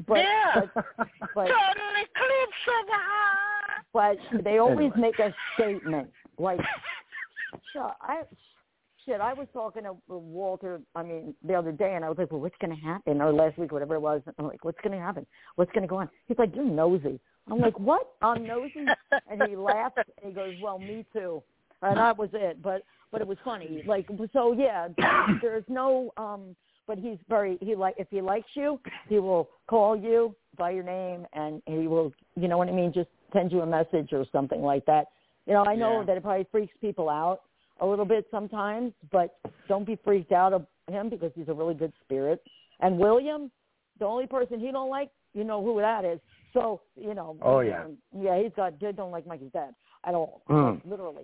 [SPEAKER 4] total eclipse of the eye.
[SPEAKER 1] But they always make a statement. Like, I was talking to Walter, the other day, and I was like, well, what's going to happen? Or last week, whatever it was. I'm like, what's going to happen? What's going to go on? He's like, you're nosy. I'm like, what? I'm nosy? And he laughs, and he goes, well, me too. And that was it. But it was funny. Like, so, yeah, there's no, but if he likes you, he will call you by your name, and he will, you know what I mean, just send you a message or something like that. You know, I know that it probably freaks people out a little bit sometimes, but don't be freaked out of him because he's a really good spirit. And William, the only person he don't like, you know who that is. So, you know.
[SPEAKER 3] Oh, yeah.
[SPEAKER 1] Yeah, they don't like Mikey's dad at all. Literally.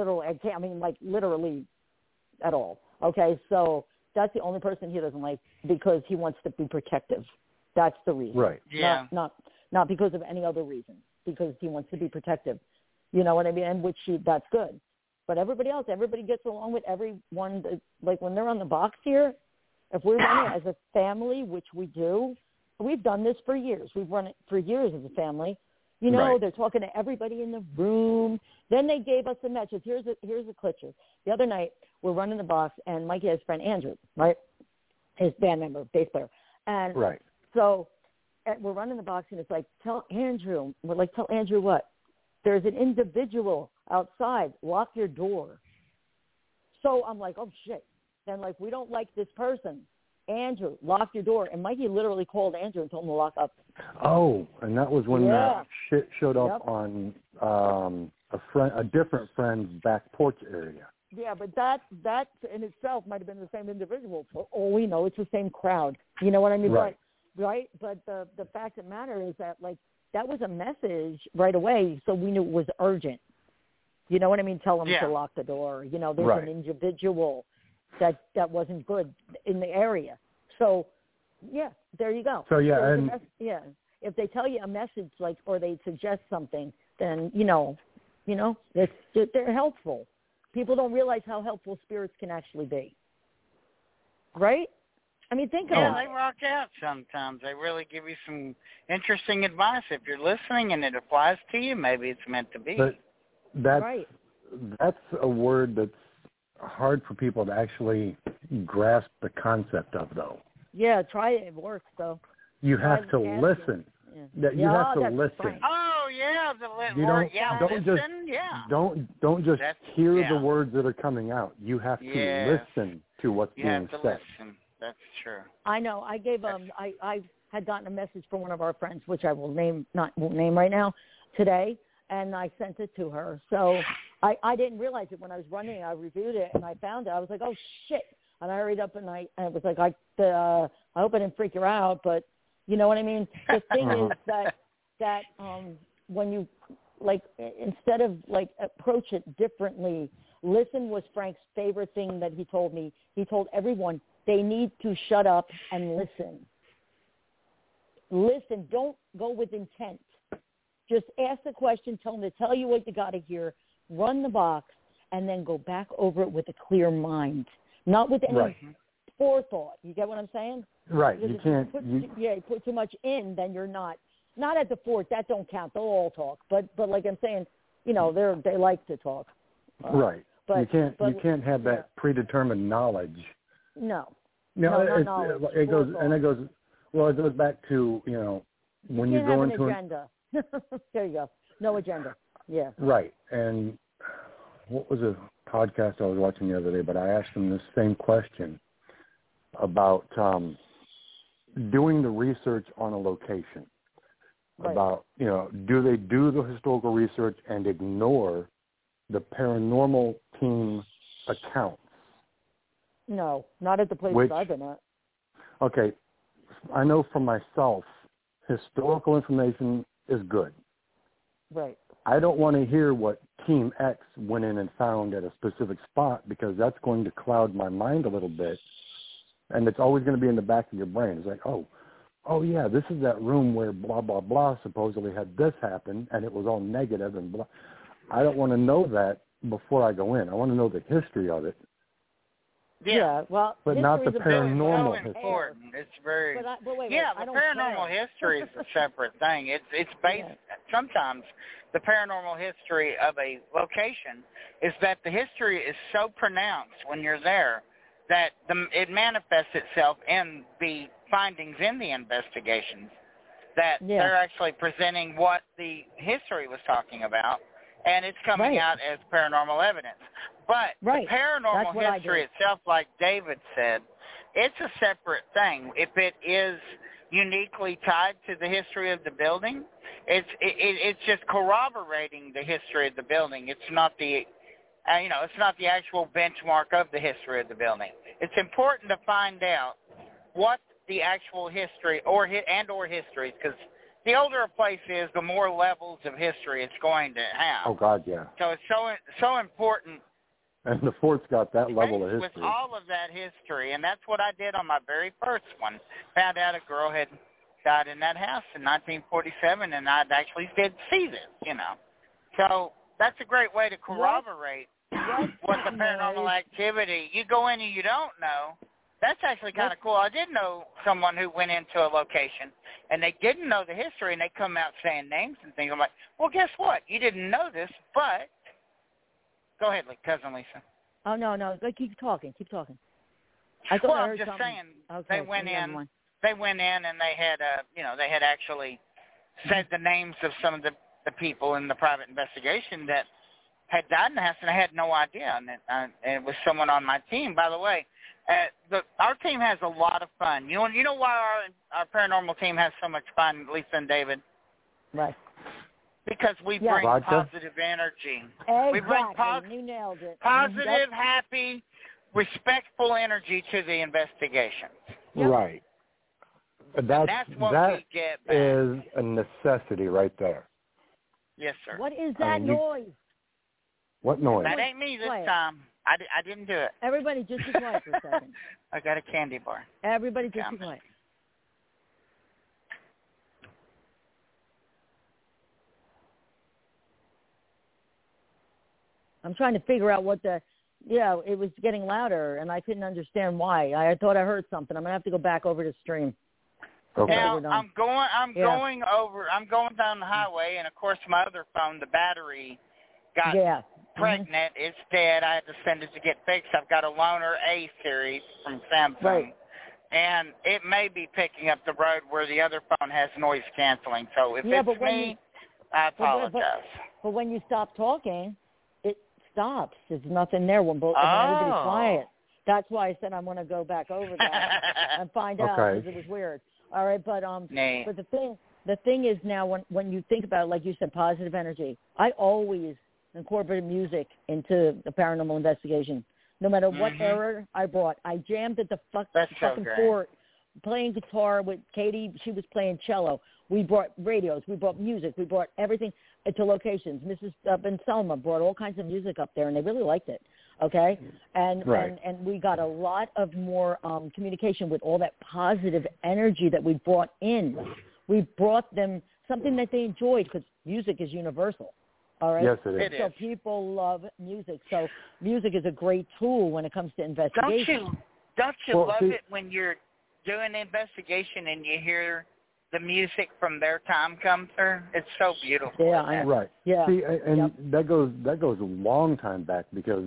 [SPEAKER 1] Literally at all. Okay, so that's the only person he doesn't like because he wants to be protective. That's the reason.
[SPEAKER 3] Right.
[SPEAKER 4] Yeah.
[SPEAKER 1] Not because of any other reason, because he wants to be protective. You know what I mean? And that's good. But everybody gets along with everyone. Like when they're on the box here, if we're running as a family, which we do, we've done this for years. We've run it for years as a family. You know, They're talking to everybody in the room. Then they gave us a message. Here's a clipper. The other night, we're running the box, and Mikey has his friend Andrew, right? His band member, bass player. And so we're running the box, and it's like, tell Andrew. We're like, tell Andrew what? There's an individual outside. Lock your door. So I'm like, oh, shit. Then, like, we don't like this person. Andrew, lock your door. And Mikey literally called Andrew and told him to lock up.
[SPEAKER 3] Oh, and that was when that shit showed up on a different friend's back porch area.
[SPEAKER 1] Yeah, but that in itself might have been the same individual. For all we know, it's the same crowd. You know what I mean?
[SPEAKER 3] Right.
[SPEAKER 1] But the fact of the matter is that, like, that was a message right away, so we knew it was urgent. You know what I mean? Tell them to lock the door. You know, there's an individual that wasn't good in the area. So Yeah, there you go.
[SPEAKER 3] So yeah,
[SPEAKER 1] so
[SPEAKER 3] and
[SPEAKER 1] if they tell you a message like, or they suggest something, then they're helpful. People don't realize how helpful spirits can actually be. Right? I mean, think about
[SPEAKER 4] it. Yeah, they rock out sometimes. They really give you some interesting advice. If you're listening and it applies to you, maybe it's meant to be.
[SPEAKER 3] But that's
[SPEAKER 1] right.
[SPEAKER 3] That's a word that's hard for people to actually grasp the concept of, though.
[SPEAKER 1] Yeah, try it. It works, though.
[SPEAKER 3] You have to listen.
[SPEAKER 1] Yeah.
[SPEAKER 3] You have to listen.
[SPEAKER 1] Fine.
[SPEAKER 4] Oh yeah,
[SPEAKER 3] don't just hear the words that are coming out. You have to listen to what's being said.
[SPEAKER 4] Listen. That's true.
[SPEAKER 1] I know. I gave I had gotten a message from one of our friends, which I won't name right now, today, and I sent it to her. So I didn't realize it when I was running. I reviewed it and I found it. I was like, oh shit! And I hurried up and I was like, I hope I didn't freak her out, but you know what I mean. The thing is that when you instead of approach it differently, listen was Frank's favorite thing that he told me. He told everyone they need to shut up and listen. Listen. Don't go with intent. Just ask the question. Tell them to tell you what you got to hear. Run the box, and then go back over it with a clear mind, not with any forethought. You get what I'm saying?
[SPEAKER 3] Right.
[SPEAKER 1] Because
[SPEAKER 3] you can't.
[SPEAKER 1] You put too much in, then you're not at the fort. That don't count. They'll all talk. But like I'm saying, they like to talk.
[SPEAKER 3] Right. But you can't have that predetermined knowledge.
[SPEAKER 1] No.
[SPEAKER 3] It goes back to when you go into
[SPEAKER 1] an agenda. There you go. No agenda. Yeah.
[SPEAKER 3] Right. And what was a podcast I was watching the other day? But I asked them this same question about doing the research on a location.
[SPEAKER 1] Right.
[SPEAKER 3] About do they do the historical research and ignore the paranormal team accounts?
[SPEAKER 1] No, not at the places I've been at.
[SPEAKER 3] Okay, I know for myself, historical information is good.
[SPEAKER 1] Right.
[SPEAKER 3] I don't want to hear what Team X went in and found at a specific spot because that's going to cloud my mind a little bit, and it's always going to be in the back of your brain. It's like, oh yeah, this is that room where blah, blah, blah supposedly had this happen, and it was all negative and blah. I don't want to know that before I go in. I want to know the history of it.
[SPEAKER 1] Yeah, well,
[SPEAKER 3] but not the paranormal
[SPEAKER 4] history. Important. It's very.
[SPEAKER 1] But wait,
[SPEAKER 4] the paranormal history is a separate thing. It's based. Sometimes the paranormal history of a location is that the history is so pronounced when you're there that it manifests itself in the findings in the investigations. That they're actually presenting what the history was talking about, and it's coming out as paranormal evidence. But the paranormal history itself, like David said, it's a separate thing. If it is uniquely tied to the history of the building, it's just corroborating the history of the building. It's not the it's not the actual benchmark of the history of the building. It's important to find out what the actual history or histories, because the older a place is, the more levels of history it's going to have.
[SPEAKER 3] Oh God, yeah.
[SPEAKER 4] So it's so important.
[SPEAKER 3] And the fort's got that level of history.
[SPEAKER 4] With all of that history, and that's what I did on my very first one. Found out a girl had died in that house in 1947, and I actually did see this, So that's a great way to corroborate what the paranormal activity. You go in and you don't know. That's actually kind of cool. I did know someone who went into a location, and they didn't know the history, and they come out saying names and things. I'm like, well, guess what? You didn't know this, but... Go ahead, Cousin Lisa.
[SPEAKER 1] Oh, no. Keep talking.
[SPEAKER 4] I heard just something. Saying, okay, they went in. They went in and they had, they had actually said the names of some of the people in the private investigation that had died in the house, and I had no idea. And it was someone on my team, by the way. Our team has a lot of fun. You know why our paranormal team has so much fun, Lisa and David?
[SPEAKER 1] Right.
[SPEAKER 4] Because we bring positive energy.
[SPEAKER 1] Exactly.
[SPEAKER 4] We bring
[SPEAKER 1] you nailed it.
[SPEAKER 4] Positive, happy, respectful energy to the investigation.
[SPEAKER 3] Yep. Right.
[SPEAKER 4] That's what we get back.
[SPEAKER 3] Is a necessity right there.
[SPEAKER 4] Yes, sir.
[SPEAKER 1] What is that noise?
[SPEAKER 3] What noise?
[SPEAKER 4] That ain't me this time. I didn't do it.
[SPEAKER 1] Everybody just be quiet for a second.
[SPEAKER 4] I got a candy bar.
[SPEAKER 1] Everybody just be quiet. I'm trying to figure out what it was getting louder, and I couldn't understand why. I thought I heard something. I'm going to have to go back over to stream.
[SPEAKER 3] Okay.
[SPEAKER 4] Now, I'm going down the highway, and, of course, my other phone, the battery got pregnant. It's dead. I had to send it to get fixed. I've got a Loaner A series from Samsung.
[SPEAKER 1] Right.
[SPEAKER 4] And it may be picking up the road where the other phone has noise canceling. So if it's me, I apologize.
[SPEAKER 1] But when you stop talking, it stops. There's nothing there when everybody's quiet. That's why I said I want to go back over that and find out because it was weird. All right, but but the thing is now when you think about it, like you said, positive energy. I always incorporated music into the paranormal investigation. No matter what era I brought, I jammed at the fucking fort, playing guitar with Katie. She was playing cello. We brought radios. We brought music. We brought everything to locations. Mrs. Ben Selma brought all kinds of music up there, and they really liked it. Okay, and we got a lot of more communication with all that positive energy that we brought in. We brought them something that they enjoyed because music is universal. All right.
[SPEAKER 3] Yes, it is.
[SPEAKER 1] So people love music. So music is a great tool when it comes to investigation.
[SPEAKER 4] Don't you love it when you're doing an investigation and you hear the music from their time come through? It's so beautiful.
[SPEAKER 1] Yeah,
[SPEAKER 3] right.
[SPEAKER 1] Yeah.
[SPEAKER 3] See, and that goes a long time back because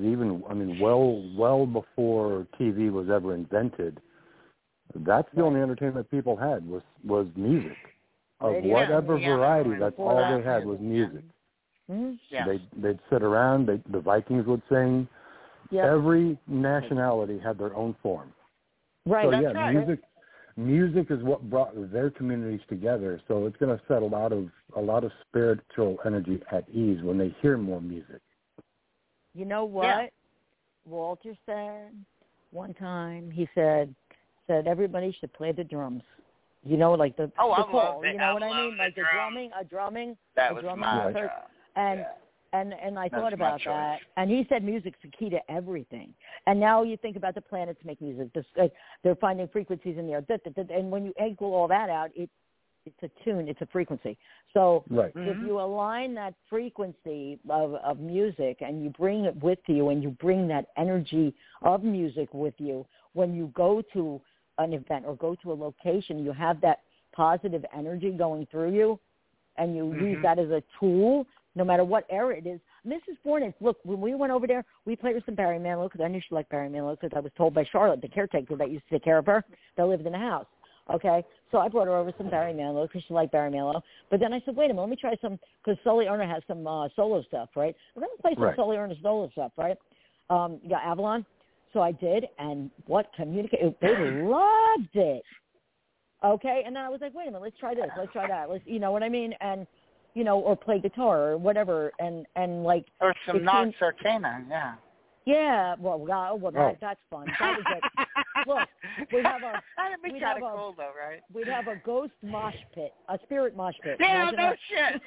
[SPEAKER 3] well before TV was ever invented, that's the only entertainment people had was music of whatever variety. That's all they had was music.
[SPEAKER 1] Mm-hmm.
[SPEAKER 4] Yeah.
[SPEAKER 3] They'd sit around. The Vikings would sing. Yep. Every nationality had their own form.
[SPEAKER 1] Right.
[SPEAKER 3] So
[SPEAKER 1] that's right.
[SPEAKER 3] music is what brought their communities together. So it's going to set a lot of spiritual energy at ease when they hear more music.
[SPEAKER 1] You know what? Yeah. Walter said one time. He said everybody should play the drums. You know, like the call. You know what I mean? Like a drumming.
[SPEAKER 4] That was my job.
[SPEAKER 1] And I thought about that. And he said music's the key to everything. And now you think about the planets make music. They're finding frequencies in the air. And when you equal all that out, it's a tune. It's a frequency. So if you align that frequency of music and you bring it with you and you bring that energy of music with you, when you go to an event or go to a location, you have that positive energy going through you and you use that as a tool. No matter what era it is. Mrs. Bourne, look, when we went over there, we played her some Barry Manilow because I knew she liked Barry Manilow because I was told by Charlotte, the caretaker that used to take care of her, that lived in the house. Okay? So I brought her over some Barry Manilow because she liked Barry Manilow. But then I said, wait a minute, let me try some, because Sully Erna has some solo stuff, right? We're going to play some Sully Erna solo stuff, right? You got Avalon. So I did, and what communication, they loved it. Okay? And then I was like, wait a minute, let's try this, let's try that. You know what I mean? And you know, or play guitar or whatever, and like
[SPEAKER 4] or some Nox Arcana,
[SPEAKER 1] Yeah, that's fun. That was it. Look, we'd have a
[SPEAKER 4] that'd be kind of cool though, right?
[SPEAKER 1] We'd have a ghost mosh pit, a spirit mosh pit.
[SPEAKER 4] Yeah, no shit.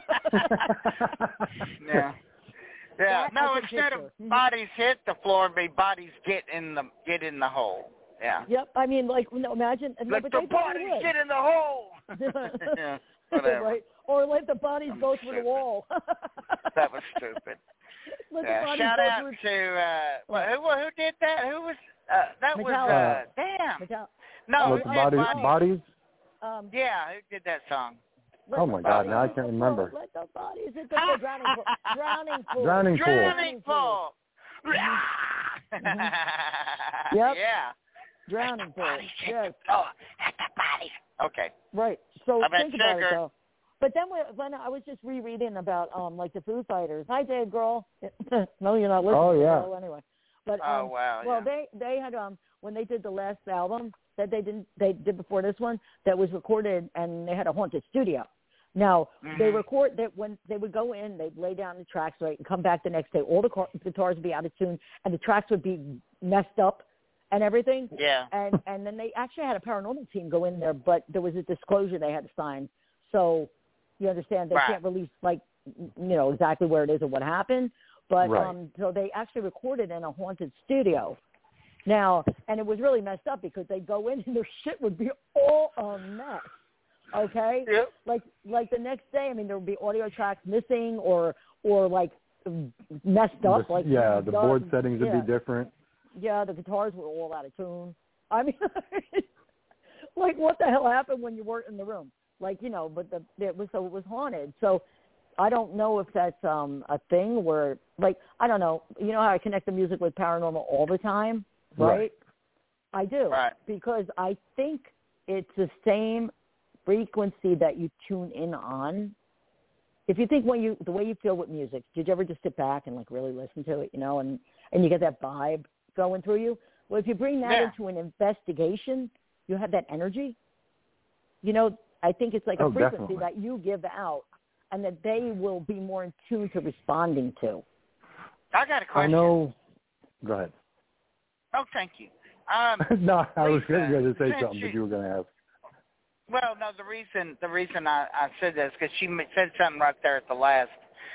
[SPEAKER 4] Yeah. No, instead of bodies hit the floor, it'd be bodies get in the hole. Yeah.
[SPEAKER 1] Yep. I mean, like, imagine.
[SPEAKER 4] Let the bodies get in the hole. Yeah. Whatever.
[SPEAKER 1] Right. Or let the bodies go through the wall.
[SPEAKER 4] That was stupid. Shout out to who did that? Who was that?
[SPEAKER 1] Metallica.
[SPEAKER 4] Was damn.
[SPEAKER 3] No, who did bodies?
[SPEAKER 4] Yeah, who did that song?
[SPEAKER 3] Oh my God! Now I can't remember.
[SPEAKER 1] Let the bodies hit the drowning pool.
[SPEAKER 4] Drowning pool.
[SPEAKER 1] Yep.
[SPEAKER 4] Yeah.
[SPEAKER 1] Drowning pool. Yes.
[SPEAKER 4] Oh, at the bodies. Okay.
[SPEAKER 1] Right. So think about
[SPEAKER 4] sugar.
[SPEAKER 1] it, though. But then when I was just rereading about like the Foo Fighters. Hi, Dave Grohl. No, you're not listening.
[SPEAKER 3] Oh yeah.
[SPEAKER 1] To Grohl anyway. But
[SPEAKER 4] wow.
[SPEAKER 1] Well, they had when they did the last album that they did before this one that was recorded, and they had a haunted studio. Now they record that when they would go in, they'd lay down the tracks right and come back the next day. All the guitars would be out of tune, and the tracks would be messed up. And everything.
[SPEAKER 4] Yeah.
[SPEAKER 1] And then they actually had a paranormal team go in there, but there was a disclosure they had to sign. So you understand they can't release exactly where it is or what happened. But so they actually recorded in a haunted studio. Now, and it was really messed up because they'd go in and their shit would be all a mess. Okay?
[SPEAKER 4] Yep.
[SPEAKER 1] Like the next day, I mean, there would be audio tracks missing or like messed up.
[SPEAKER 3] The board settings would be different.
[SPEAKER 1] Yeah, the guitars were all out of tune. I mean, like, what the hell happened when you weren't in the room? Like, but it was haunted. So I don't know if that's a thing where, like, I don't know. You know how I connect the music with paranormal all the time, right? I do.
[SPEAKER 4] Right.
[SPEAKER 1] Because I think it's the same frequency that you tune in on. If you think the way you feel with music, did you ever just sit back and, like, really listen to it, and you get that vibe going through you? Well, if you bring that into an investigation, you have that energy. I think it's like a frequency that you give out and that they will be more in tune to responding to.
[SPEAKER 4] I got a question.
[SPEAKER 3] I know. Go ahead.
[SPEAKER 4] Oh, thank you.
[SPEAKER 3] No, I was going to say
[SPEAKER 4] Lisa,
[SPEAKER 3] something, but you were going to ask.
[SPEAKER 4] Well, no, the reason I said this because she said something right there at the last.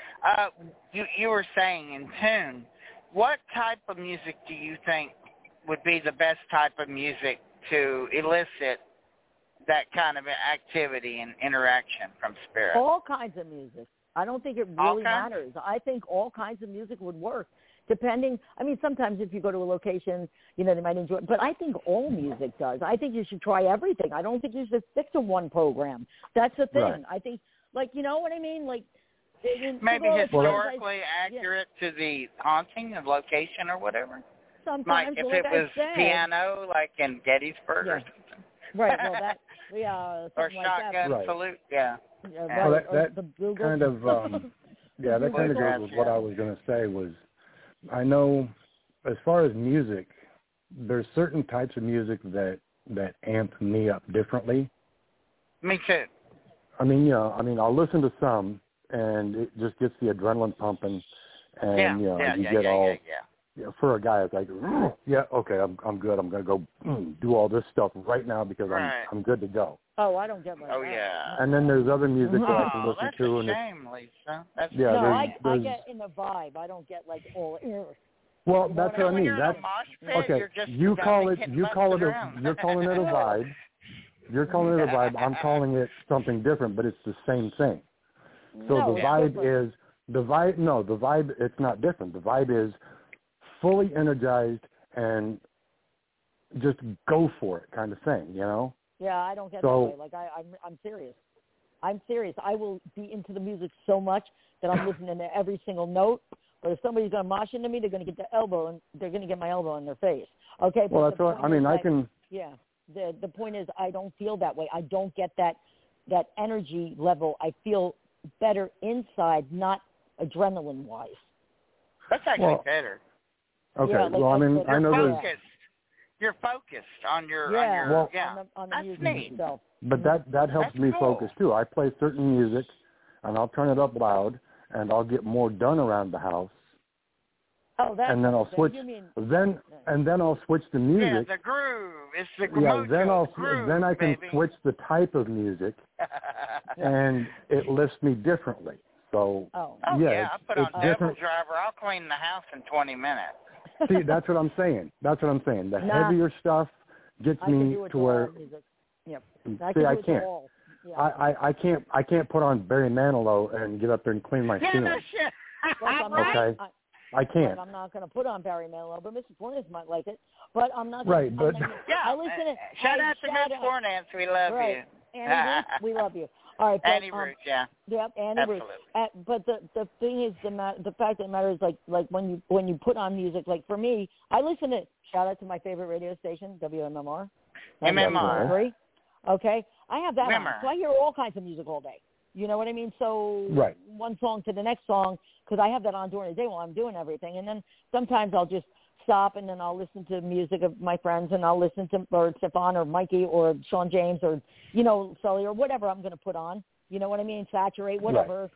[SPEAKER 4] You were saying in tune. What type of music do you think would be the best type of music to elicit that kind of activity and interaction from spirit?
[SPEAKER 1] All kinds of music. I don't think it really matters. I think all kinds of music would work. Depending, I mean, sometimes if you go to a location, they might enjoy it. But I think all music does. I think you should try everything. I don't think you should stick to one program. That's the thing.
[SPEAKER 3] Right.
[SPEAKER 1] I think, like, you know what I mean? Like,
[SPEAKER 4] maybe historically accurate to the haunting of location or whatever.
[SPEAKER 1] Sometimes,
[SPEAKER 4] like if it was piano, like in Gettysburg or something.
[SPEAKER 1] Right. Well, that
[SPEAKER 4] or
[SPEAKER 1] like
[SPEAKER 4] shotgun
[SPEAKER 1] that.
[SPEAKER 4] salute. Yeah.
[SPEAKER 3] Well, that kind of that kind of goes with what I was going to say was, I know as far as music, there's certain types of music that amp me up differently.
[SPEAKER 4] Me too.
[SPEAKER 3] I mean, I'll listen to some, and it just gets the adrenaline pumping, and you get all. Yeah, for a guy, it's like, okay, I'm good. I'm gonna go do all this stuff right now because I'm good to go.
[SPEAKER 1] Oh, I don't get like that.
[SPEAKER 4] Oh yeah.
[SPEAKER 3] And then there's other music that I can listen to,
[SPEAKER 4] that's a shame, Lisa. That's
[SPEAKER 1] I get in the vibe. I don't get like all ears.
[SPEAKER 3] Well, that's what I mean. That's okay. You're calling it a vibe. You're calling it a vibe. I'm calling it something different, but it's the same thing. So the vibe is the vibe. No, the vibe. It's not different. The vibe is fully energized and just go for it kind of thing, Yeah,
[SPEAKER 1] I don't get that way. Like I'm serious. I'm serious. I will be into the music so much that I'm listening to every single note. But if somebody's going to mosh into me, they're going to get the elbow, and they're going to get my elbow in their face. Okay.
[SPEAKER 3] Well, that's what I mean. I can.
[SPEAKER 1] Yeah. The point is, I don't feel that way. I don't get that energy level. I feel better inside, not adrenaline wise.
[SPEAKER 4] That's actually better.
[SPEAKER 3] Okay.
[SPEAKER 1] Yeah,
[SPEAKER 3] well, I mean, I know
[SPEAKER 4] focused. You're focused on your
[SPEAKER 1] on the music
[SPEAKER 4] neat.
[SPEAKER 1] itself.
[SPEAKER 3] But that helps me focus too. I play certain music, and I'll turn it up loud, and I'll get more done around the house.
[SPEAKER 1] Oh, that's
[SPEAKER 3] and then I'll switch. Then I'll switch the music.
[SPEAKER 4] Yeah, the groove. It's the groove.
[SPEAKER 3] Yeah, then I can switch the type of music, and it lifts me differently. So
[SPEAKER 4] yeah, I put on Devil Driver. I'll clean the house in 20 minutes.
[SPEAKER 3] See, that's what I'm saying. The heavier stuff gets me to where.
[SPEAKER 1] Yep.
[SPEAKER 3] I can't. Yeah. I can't put on Barry Manilow and get up there and clean my ceiling.
[SPEAKER 4] No shit.
[SPEAKER 3] Okay. I can't.
[SPEAKER 1] I'm not going to put on Barry Manilow, but Mrs. Fornance might like it. But I'm not.
[SPEAKER 3] Right, but
[SPEAKER 1] I listen to.
[SPEAKER 4] Shout out to Miss Fornance. We love you.
[SPEAKER 1] Annie Root, we love you. All right,
[SPEAKER 4] Annie Root, yeah.
[SPEAKER 1] Yep, Annie Root. But the thing is, the fact that matters, like when you put on music, like for me, I listen to. Shout out to my favorite radio station, WMMR.
[SPEAKER 4] MMR.
[SPEAKER 1] Okay, I have that on, so I hear all kinds of music all day. You know what I mean? So one song to the next song, because I have that on during the day while I'm doing everything. And then sometimes I'll just stop and then I'll listen to music of my friends, and I'll listen to or Stefan or Mikey or Sean James or, Sully or whatever I'm going to put on. You know what I mean? Saturate, whatever,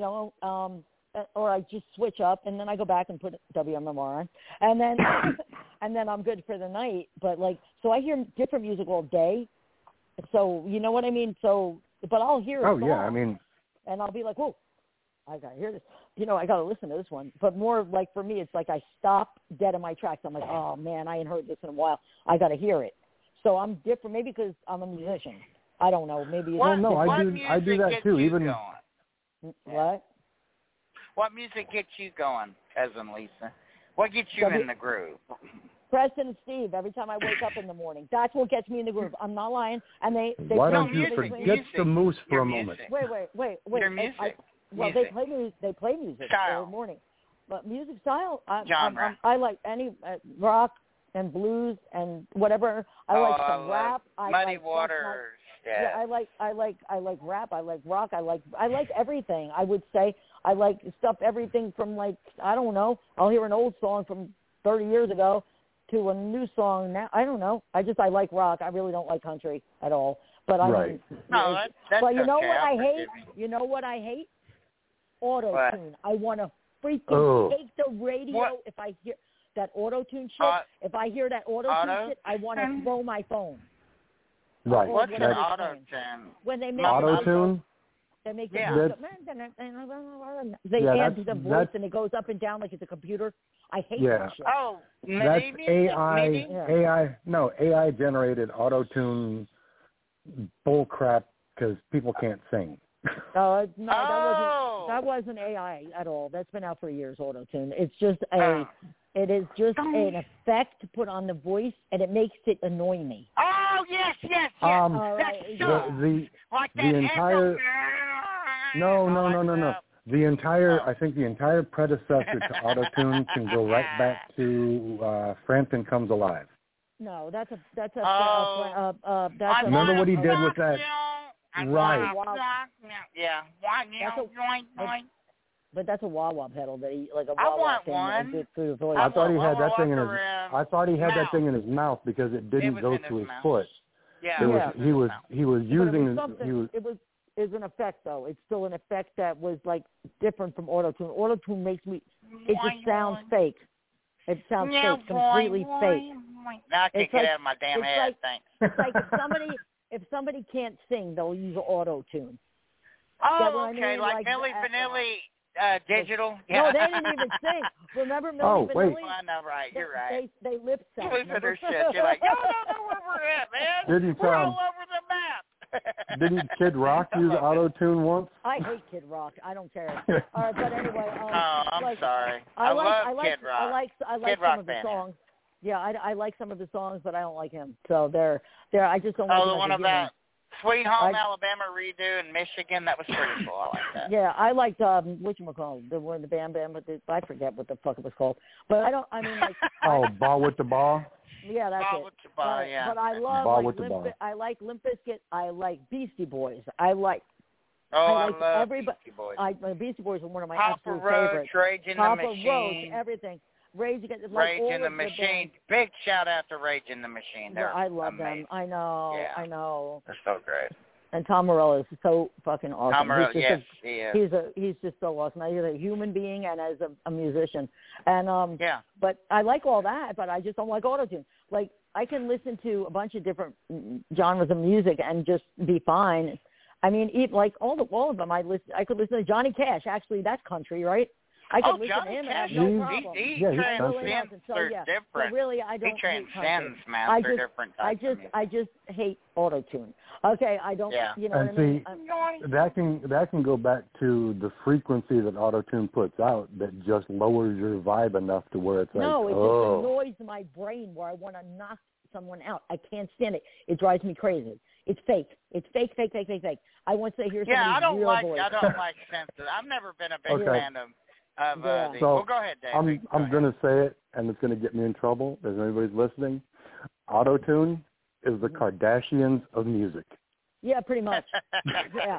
[SPEAKER 1] or I just switch up and then I go back and put WMMR on. And then and then I'm good for the night. But so I hear different music all day. So, you know what I mean? So, but I'll hear a song,
[SPEAKER 3] I mean.
[SPEAKER 1] And I'll be like, whoa, I got to hear this. I got to listen to this one. But more like for me, it's like I stop dead in my tracks. I'm like, oh, man, I ain't heard this in a while. I got to hear it. So I'm different, maybe because I'm a musician. I don't know. Maybe
[SPEAKER 3] I do that too. Even
[SPEAKER 1] what?
[SPEAKER 4] What music gets you going, Cousin Lisa? What gets you in the groove?
[SPEAKER 1] Preston and Steve, every time I wake up in the morning. That's what gets me in the groove. I'm not lying. And they
[SPEAKER 3] Why don't you forget the moose for a moment?
[SPEAKER 1] Wait.
[SPEAKER 4] Your music.
[SPEAKER 1] They play music
[SPEAKER 4] style.
[SPEAKER 1] every morning. But music style,
[SPEAKER 4] genre.
[SPEAKER 1] I like any rock and blues and whatever. I like some rap.
[SPEAKER 4] Muddy Waters.
[SPEAKER 1] Yeah, I like rap. I like rock. I like everything. I would say I like stuff. Everything from like I don't know. I'll hear an old song from 30 years ago to a new song now. I don't know. I like rock. I really don't like country at all. But
[SPEAKER 3] right.
[SPEAKER 1] But you know what I hate? You know what I hate? Auto-tune. I want to freaking take the radio if I hear that auto-tune shit. If I hear that auto-tune shit, I want to throw my phone.
[SPEAKER 3] Right.
[SPEAKER 4] What's an auto-tune?
[SPEAKER 1] When they make
[SPEAKER 3] auto-tune?
[SPEAKER 1] They make they add the voice and it goes up and down like it's a computer. I hate that shit.
[SPEAKER 4] Oh,
[SPEAKER 3] that's AI generated auto-tune bull crap because people can't sing.
[SPEAKER 1] That wasn't AI at all. That's been out for years, auto-tune. It's just it is just an effect to put on the voice, and it makes it annoy me.
[SPEAKER 4] Oh, yes.
[SPEAKER 3] The entire... No. I think the entire predecessor to auto-tune can go right back to Frampton Comes Alive.
[SPEAKER 1] No, that's
[SPEAKER 3] remember what he did with that? Right.
[SPEAKER 4] Yeah.
[SPEAKER 1] But that's a wah-wah pedal that he like a
[SPEAKER 4] I
[SPEAKER 1] wah-wah
[SPEAKER 4] want
[SPEAKER 1] thing
[SPEAKER 4] one.
[SPEAKER 1] that through the voice.
[SPEAKER 3] I thought he had that thing in his. I thought he had that thing in his mouth because it didn't go to his foot.
[SPEAKER 4] Yeah.
[SPEAKER 3] He was using.
[SPEAKER 1] It was an effect though. It's still an effect that was like different from auto-tune. Auto-tune makes me. It just sounds fake. It sounds fake, completely fake.
[SPEAKER 4] Now I can't get out of my damn head. Thanks.
[SPEAKER 1] It's like if somebody can't sing, they'll use auto-tune.
[SPEAKER 4] Oh, okay, like Milli Vanilli digital.
[SPEAKER 1] No, they didn't even sing. Remember Milli Vanilli?
[SPEAKER 3] Wait.
[SPEAKER 4] I know, right. You're right.
[SPEAKER 1] They lip sync.
[SPEAKER 4] You listen to their shit. You're like, y'all don't know where we're at, man. We're all over the map.
[SPEAKER 3] Didn't Kid Rock use auto-tune once?
[SPEAKER 1] I hate Kid Rock. I don't care. All right, but anyway.
[SPEAKER 4] I'm sorry. I love Kid Rock.
[SPEAKER 1] I like some of the songs. Yeah, I like some of the songs, but I don't like him. So they're I just don't like him.
[SPEAKER 4] Oh, the one of that Sweet Home Alabama redo in Michigan, that was pretty cool. I like that.
[SPEAKER 1] Yeah, I liked whatchamacallit, the one, the Bam Bam, I forget what the fuck it was called. But
[SPEAKER 3] Ball with the Ball?
[SPEAKER 1] Yeah, that's
[SPEAKER 4] Ball
[SPEAKER 1] it.
[SPEAKER 4] with the Ball, yeah.
[SPEAKER 1] But I love I like Limp Bizkit. I like Beastie Boys. I like
[SPEAKER 4] love
[SPEAKER 1] everybody.
[SPEAKER 4] Beastie Boys.
[SPEAKER 1] Beastie Boys are one of my
[SPEAKER 4] Papa
[SPEAKER 1] absolute
[SPEAKER 4] Roach,
[SPEAKER 1] favorites.
[SPEAKER 4] Rage in the Machine.
[SPEAKER 1] Roach, everything. Rage Against
[SPEAKER 4] in the Machine. Big shout out to Rage in the Machine. They're
[SPEAKER 1] I love
[SPEAKER 4] amazing.
[SPEAKER 1] them. I know.
[SPEAKER 4] Yeah.
[SPEAKER 1] I know.
[SPEAKER 4] They're so great.
[SPEAKER 1] And Tom Morello is so fucking awesome.
[SPEAKER 4] Tom Morello, yes, he is.
[SPEAKER 1] He's just so awesome. He's a human being and as a musician. And
[SPEAKER 4] yeah.
[SPEAKER 1] But I like all that, but I just don't like autotune. Like I can listen to a bunch of different genres of music and just be fine. I mean, like all of them. I could listen to Johnny Cash. Actually, that's country, right? I could listen
[SPEAKER 4] Johnny
[SPEAKER 1] to him
[SPEAKER 4] Cash,
[SPEAKER 1] and have no problem.
[SPEAKER 4] he transcends. They're different.
[SPEAKER 1] So really, I don't.
[SPEAKER 4] He transcends, man. They're different types of music.
[SPEAKER 1] I just hate autotune. Okay, I don't.
[SPEAKER 4] Yeah.
[SPEAKER 1] You know
[SPEAKER 3] and
[SPEAKER 1] what I mean?
[SPEAKER 3] that can go back to the frequency that autotune puts out that just lowers your vibe enough to where it's like,
[SPEAKER 1] no, it just annoys my brain where I want to knock someone out. I can't stand it. It drives me crazy. It's fake. It's fake. I want to hear somebody's real voice.
[SPEAKER 4] I don't like sensitive. I've never been a big fan of
[SPEAKER 3] so
[SPEAKER 4] well, go ahead, Dave.
[SPEAKER 3] I'm going to say it, and it's going to get me in trouble. If anybody's listening, autotune is the Kardashians of music.
[SPEAKER 1] Yeah, pretty much. Yeah.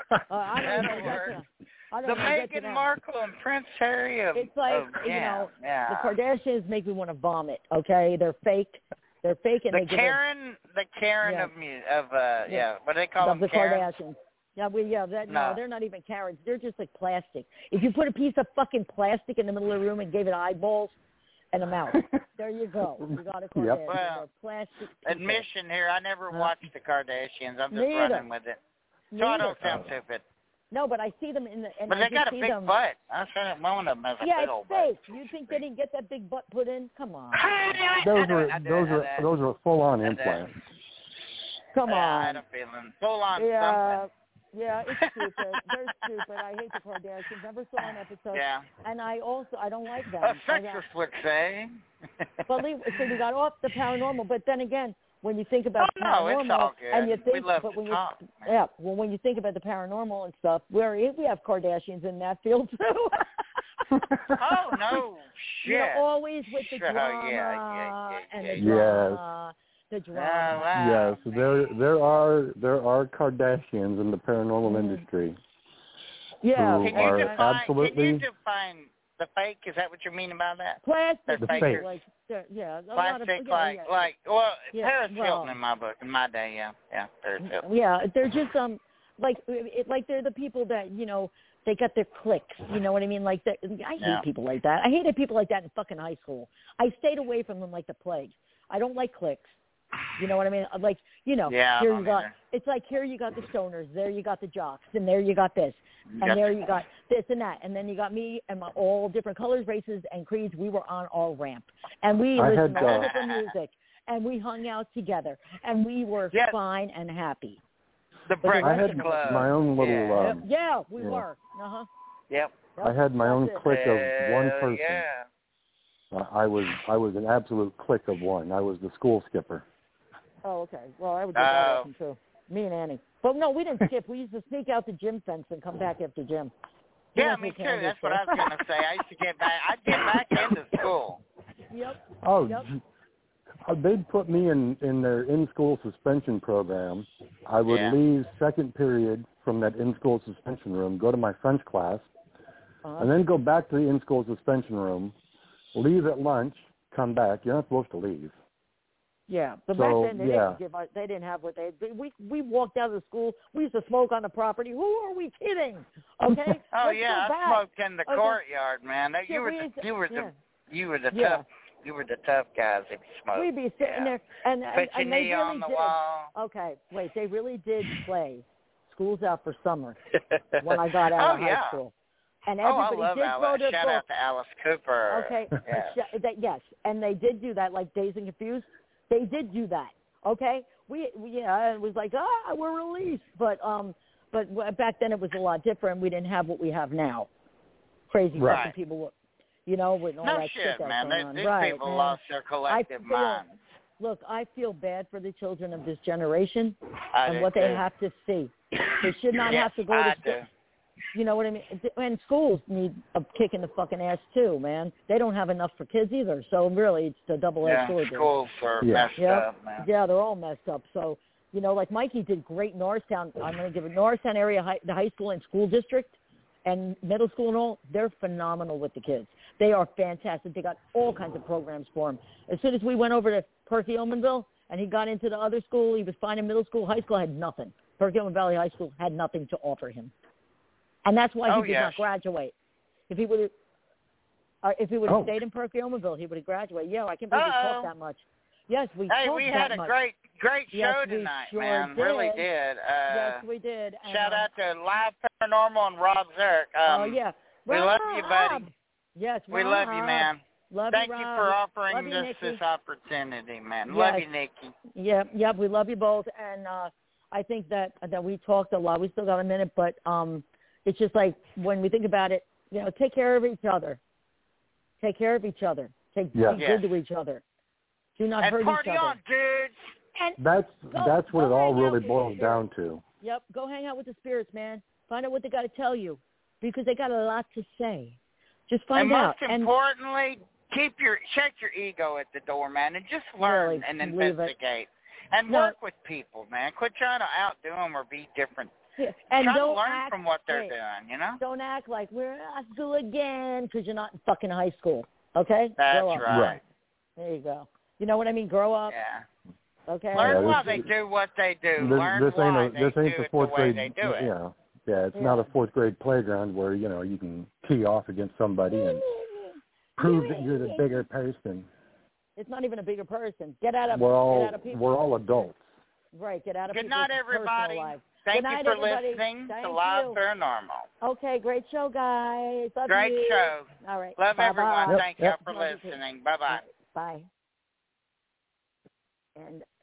[SPEAKER 4] The Meghan Markle and Prince Harry of...
[SPEAKER 1] It's like, the Kardashians make me want to vomit, okay? They're fake. They're fake. And
[SPEAKER 4] the Karen of what do they call them?
[SPEAKER 1] The Kardashians. Yeah, they're not even Karens. They're just like plastic. If you put a piece of fucking plastic in the middle of the room and gave it eyeballs and a mouth, there you go. You got a Kardashian.
[SPEAKER 3] Yep.
[SPEAKER 4] Well,
[SPEAKER 1] plastic.
[SPEAKER 4] Admission here, I never watched the Kardashians. I'm just running with it. So I don't sound stupid.
[SPEAKER 1] No, but I see them
[SPEAKER 4] But they got a big butt. I said one of them has a big old butt.
[SPEAKER 1] Yeah, it's fake. You think they didn't get that big butt put in? Come on.
[SPEAKER 3] Those are full-on implants.
[SPEAKER 1] Come on.
[SPEAKER 4] I had a feeling. Full on something.
[SPEAKER 1] Yeah, it's stupid. They're stupid. I hate the Kardashians. Never saw an episode.
[SPEAKER 4] Yeah.
[SPEAKER 1] And I don't like them.
[SPEAKER 4] Sexist would say.
[SPEAKER 1] So we got off the paranormal, but then again, when you think about paranormal,
[SPEAKER 4] it's all good.
[SPEAKER 1] and you think,
[SPEAKER 4] we love
[SPEAKER 1] but
[SPEAKER 4] to
[SPEAKER 1] when
[SPEAKER 4] talk,
[SPEAKER 1] when you think about the paranormal and stuff, we have Kardashians in that field too.
[SPEAKER 4] Oh no, shit!
[SPEAKER 1] You know, always with the drama and the drama. The drama.
[SPEAKER 3] Yes, there are Kardashians in the paranormal industry.
[SPEAKER 1] Yeah.
[SPEAKER 3] Absolutely.
[SPEAKER 4] Can you define the fake? Is that what you mean about that?
[SPEAKER 1] Plastic.
[SPEAKER 3] The fake.
[SPEAKER 1] Like,
[SPEAKER 4] plastic, Paris Hilton in my book, in my day, yeah, Paris Hilton.
[SPEAKER 1] Yeah, they're just like they're the people that they got their clicks. You know what I mean? Like I hate people like that. I hated people like that in fucking high school. I stayed away from them like the plague. I don't like cliques. You know what I mean? Like, here you got, it's like here you got the stoners, there you got the jocks, and there you got this, and there you got this and that, and then you got me and my all different colors, races, and creeds. We were on our ramp, and we listened to all different music, and we hung out together, and we were fine and happy.
[SPEAKER 4] The Breakfast
[SPEAKER 3] I had
[SPEAKER 4] Club.
[SPEAKER 3] my own little...
[SPEAKER 1] we were. Uh-huh.
[SPEAKER 4] Yep.
[SPEAKER 3] I had my own clique of one person.
[SPEAKER 4] Yeah.
[SPEAKER 3] I was an absolute clique of one. I was the school skipper.
[SPEAKER 1] Oh, okay. Well, I would do that often, too. Me and Annie. But no, we didn't skip. We used to sneak out the gym fence and come back after gym.
[SPEAKER 4] Yeah, me too. That's what I was going to say. I used to get back. I'd get back into school.
[SPEAKER 1] Yep.
[SPEAKER 3] Oh, they'd put me in their in-school suspension program. I would leave second period from that in-school suspension room, go to my French class, and then go back to the in-school suspension room, leave at lunch, come back. You're not supposed to leave.
[SPEAKER 1] Yeah, but back then they didn't have what they had. We walked out of the school. We used to smoke on the property. Who are we kidding? Okay.
[SPEAKER 4] Oh I smoked in the courtyard, man. You were the tough guys if you smoked.
[SPEAKER 1] We'd be sitting there and
[SPEAKER 4] put your knee
[SPEAKER 1] really
[SPEAKER 4] on the wall.
[SPEAKER 1] Okay, wait. They really did play "School's Out for Summer" when I got out of high school. And everybody
[SPEAKER 4] I love
[SPEAKER 1] did
[SPEAKER 4] Alice.
[SPEAKER 1] throw their
[SPEAKER 4] Shout out to Alice Cooper.
[SPEAKER 1] Okay.
[SPEAKER 4] Yes.
[SPEAKER 1] And they did do that, like Dazed and Confused. They did do that. Okay. It was like we're released, but back then it was a lot different. We didn't have what we have now. Crazy fucking people, with all that shit that's
[SPEAKER 4] man.
[SPEAKER 1] going on.
[SPEAKER 4] These people lost their collective minds.
[SPEAKER 1] Look, I feel bad for the children of this generation and what
[SPEAKER 4] they
[SPEAKER 1] have to see. They should not have to go to school. You know what I mean? And schools need a kick in the fucking ass too, man. They don't have enough for kids either. So really, it's a double-edged sword.
[SPEAKER 4] Yeah, schools are messed up, man.
[SPEAKER 1] Yeah, they're all messed up. So, like Mikey did great in Norristown. I'm going to give it Norristown area, the high school and school district and middle school and all. They're phenomenal with the kids. They are fantastic. They got all kinds of programs for them. As soon as we went over to Perkiomenville and he got into the other school, he was fine in middle school. High school had nothing. Perkiomen Valley High School had nothing to offer him. And that's why he did not graduate. If he would have stayed in Perkiomenville, he would have graduated. Yeah, I can't believe we talked that much. Yes, we talked that much.
[SPEAKER 4] Hey, we had a great show tonight, man.
[SPEAKER 1] Did.
[SPEAKER 4] Really did.
[SPEAKER 1] Yes, we did.
[SPEAKER 4] Shout out to Live Paranormal and Rob Zerk. We love you, buddy.
[SPEAKER 1] Yes,
[SPEAKER 4] we love you, man.
[SPEAKER 1] Thank
[SPEAKER 4] you for offering this opportunity, man. Yes. Love you, Nikki.
[SPEAKER 1] Yep, we love you both. And I think that we talked a lot. We still got a minute, but it's just like when we think about it, take care of each other. Take care of each other. Be good to each other. Do not hurt each other.
[SPEAKER 4] And party on, dudes.
[SPEAKER 1] And
[SPEAKER 3] that's what it all really boils down to.
[SPEAKER 1] Yep. Go hang out with the spirits, man. Find out what they got to tell you because they got a lot to say. Just find out.
[SPEAKER 4] And most importantly, check your ego at the door, man, and just learn and investigate. And work with people, man. Quit trying to outdo them or be different.
[SPEAKER 1] Yeah. And
[SPEAKER 4] try
[SPEAKER 1] don't
[SPEAKER 4] to learn
[SPEAKER 1] act,
[SPEAKER 4] from what they're doing,
[SPEAKER 1] Don't act like we're at school again because you're not in fucking high school, okay?
[SPEAKER 4] That's
[SPEAKER 1] Grow up.
[SPEAKER 4] right.
[SPEAKER 1] There you go. You know what I mean? Grow up.
[SPEAKER 4] Yeah.
[SPEAKER 1] Okay?
[SPEAKER 4] Learn why they do what they do. Learn why they do it the way they do it.
[SPEAKER 3] Yeah, it's not a fourth grade playground where, you can tee off against somebody and prove that you're the bigger person.
[SPEAKER 1] It's not even a bigger person. Get out of
[SPEAKER 3] We're
[SPEAKER 1] people.
[SPEAKER 3] all adults.
[SPEAKER 1] Right, get out of
[SPEAKER 4] Good
[SPEAKER 1] people's
[SPEAKER 4] night, everybody.
[SPEAKER 1] personal lives.
[SPEAKER 4] Thank
[SPEAKER 1] Good night,
[SPEAKER 4] you for
[SPEAKER 1] everybody.
[SPEAKER 4] listening
[SPEAKER 1] Thank
[SPEAKER 4] to Live
[SPEAKER 1] you.
[SPEAKER 4] Paranormal.
[SPEAKER 1] Okay, great show, guys. Love
[SPEAKER 4] Great
[SPEAKER 1] you.
[SPEAKER 4] show.
[SPEAKER 1] All right.
[SPEAKER 4] Love
[SPEAKER 1] Bye-bye.
[SPEAKER 4] everyone.
[SPEAKER 3] Yep.
[SPEAKER 4] Thank you for listening. Bye-bye.
[SPEAKER 1] Bye. And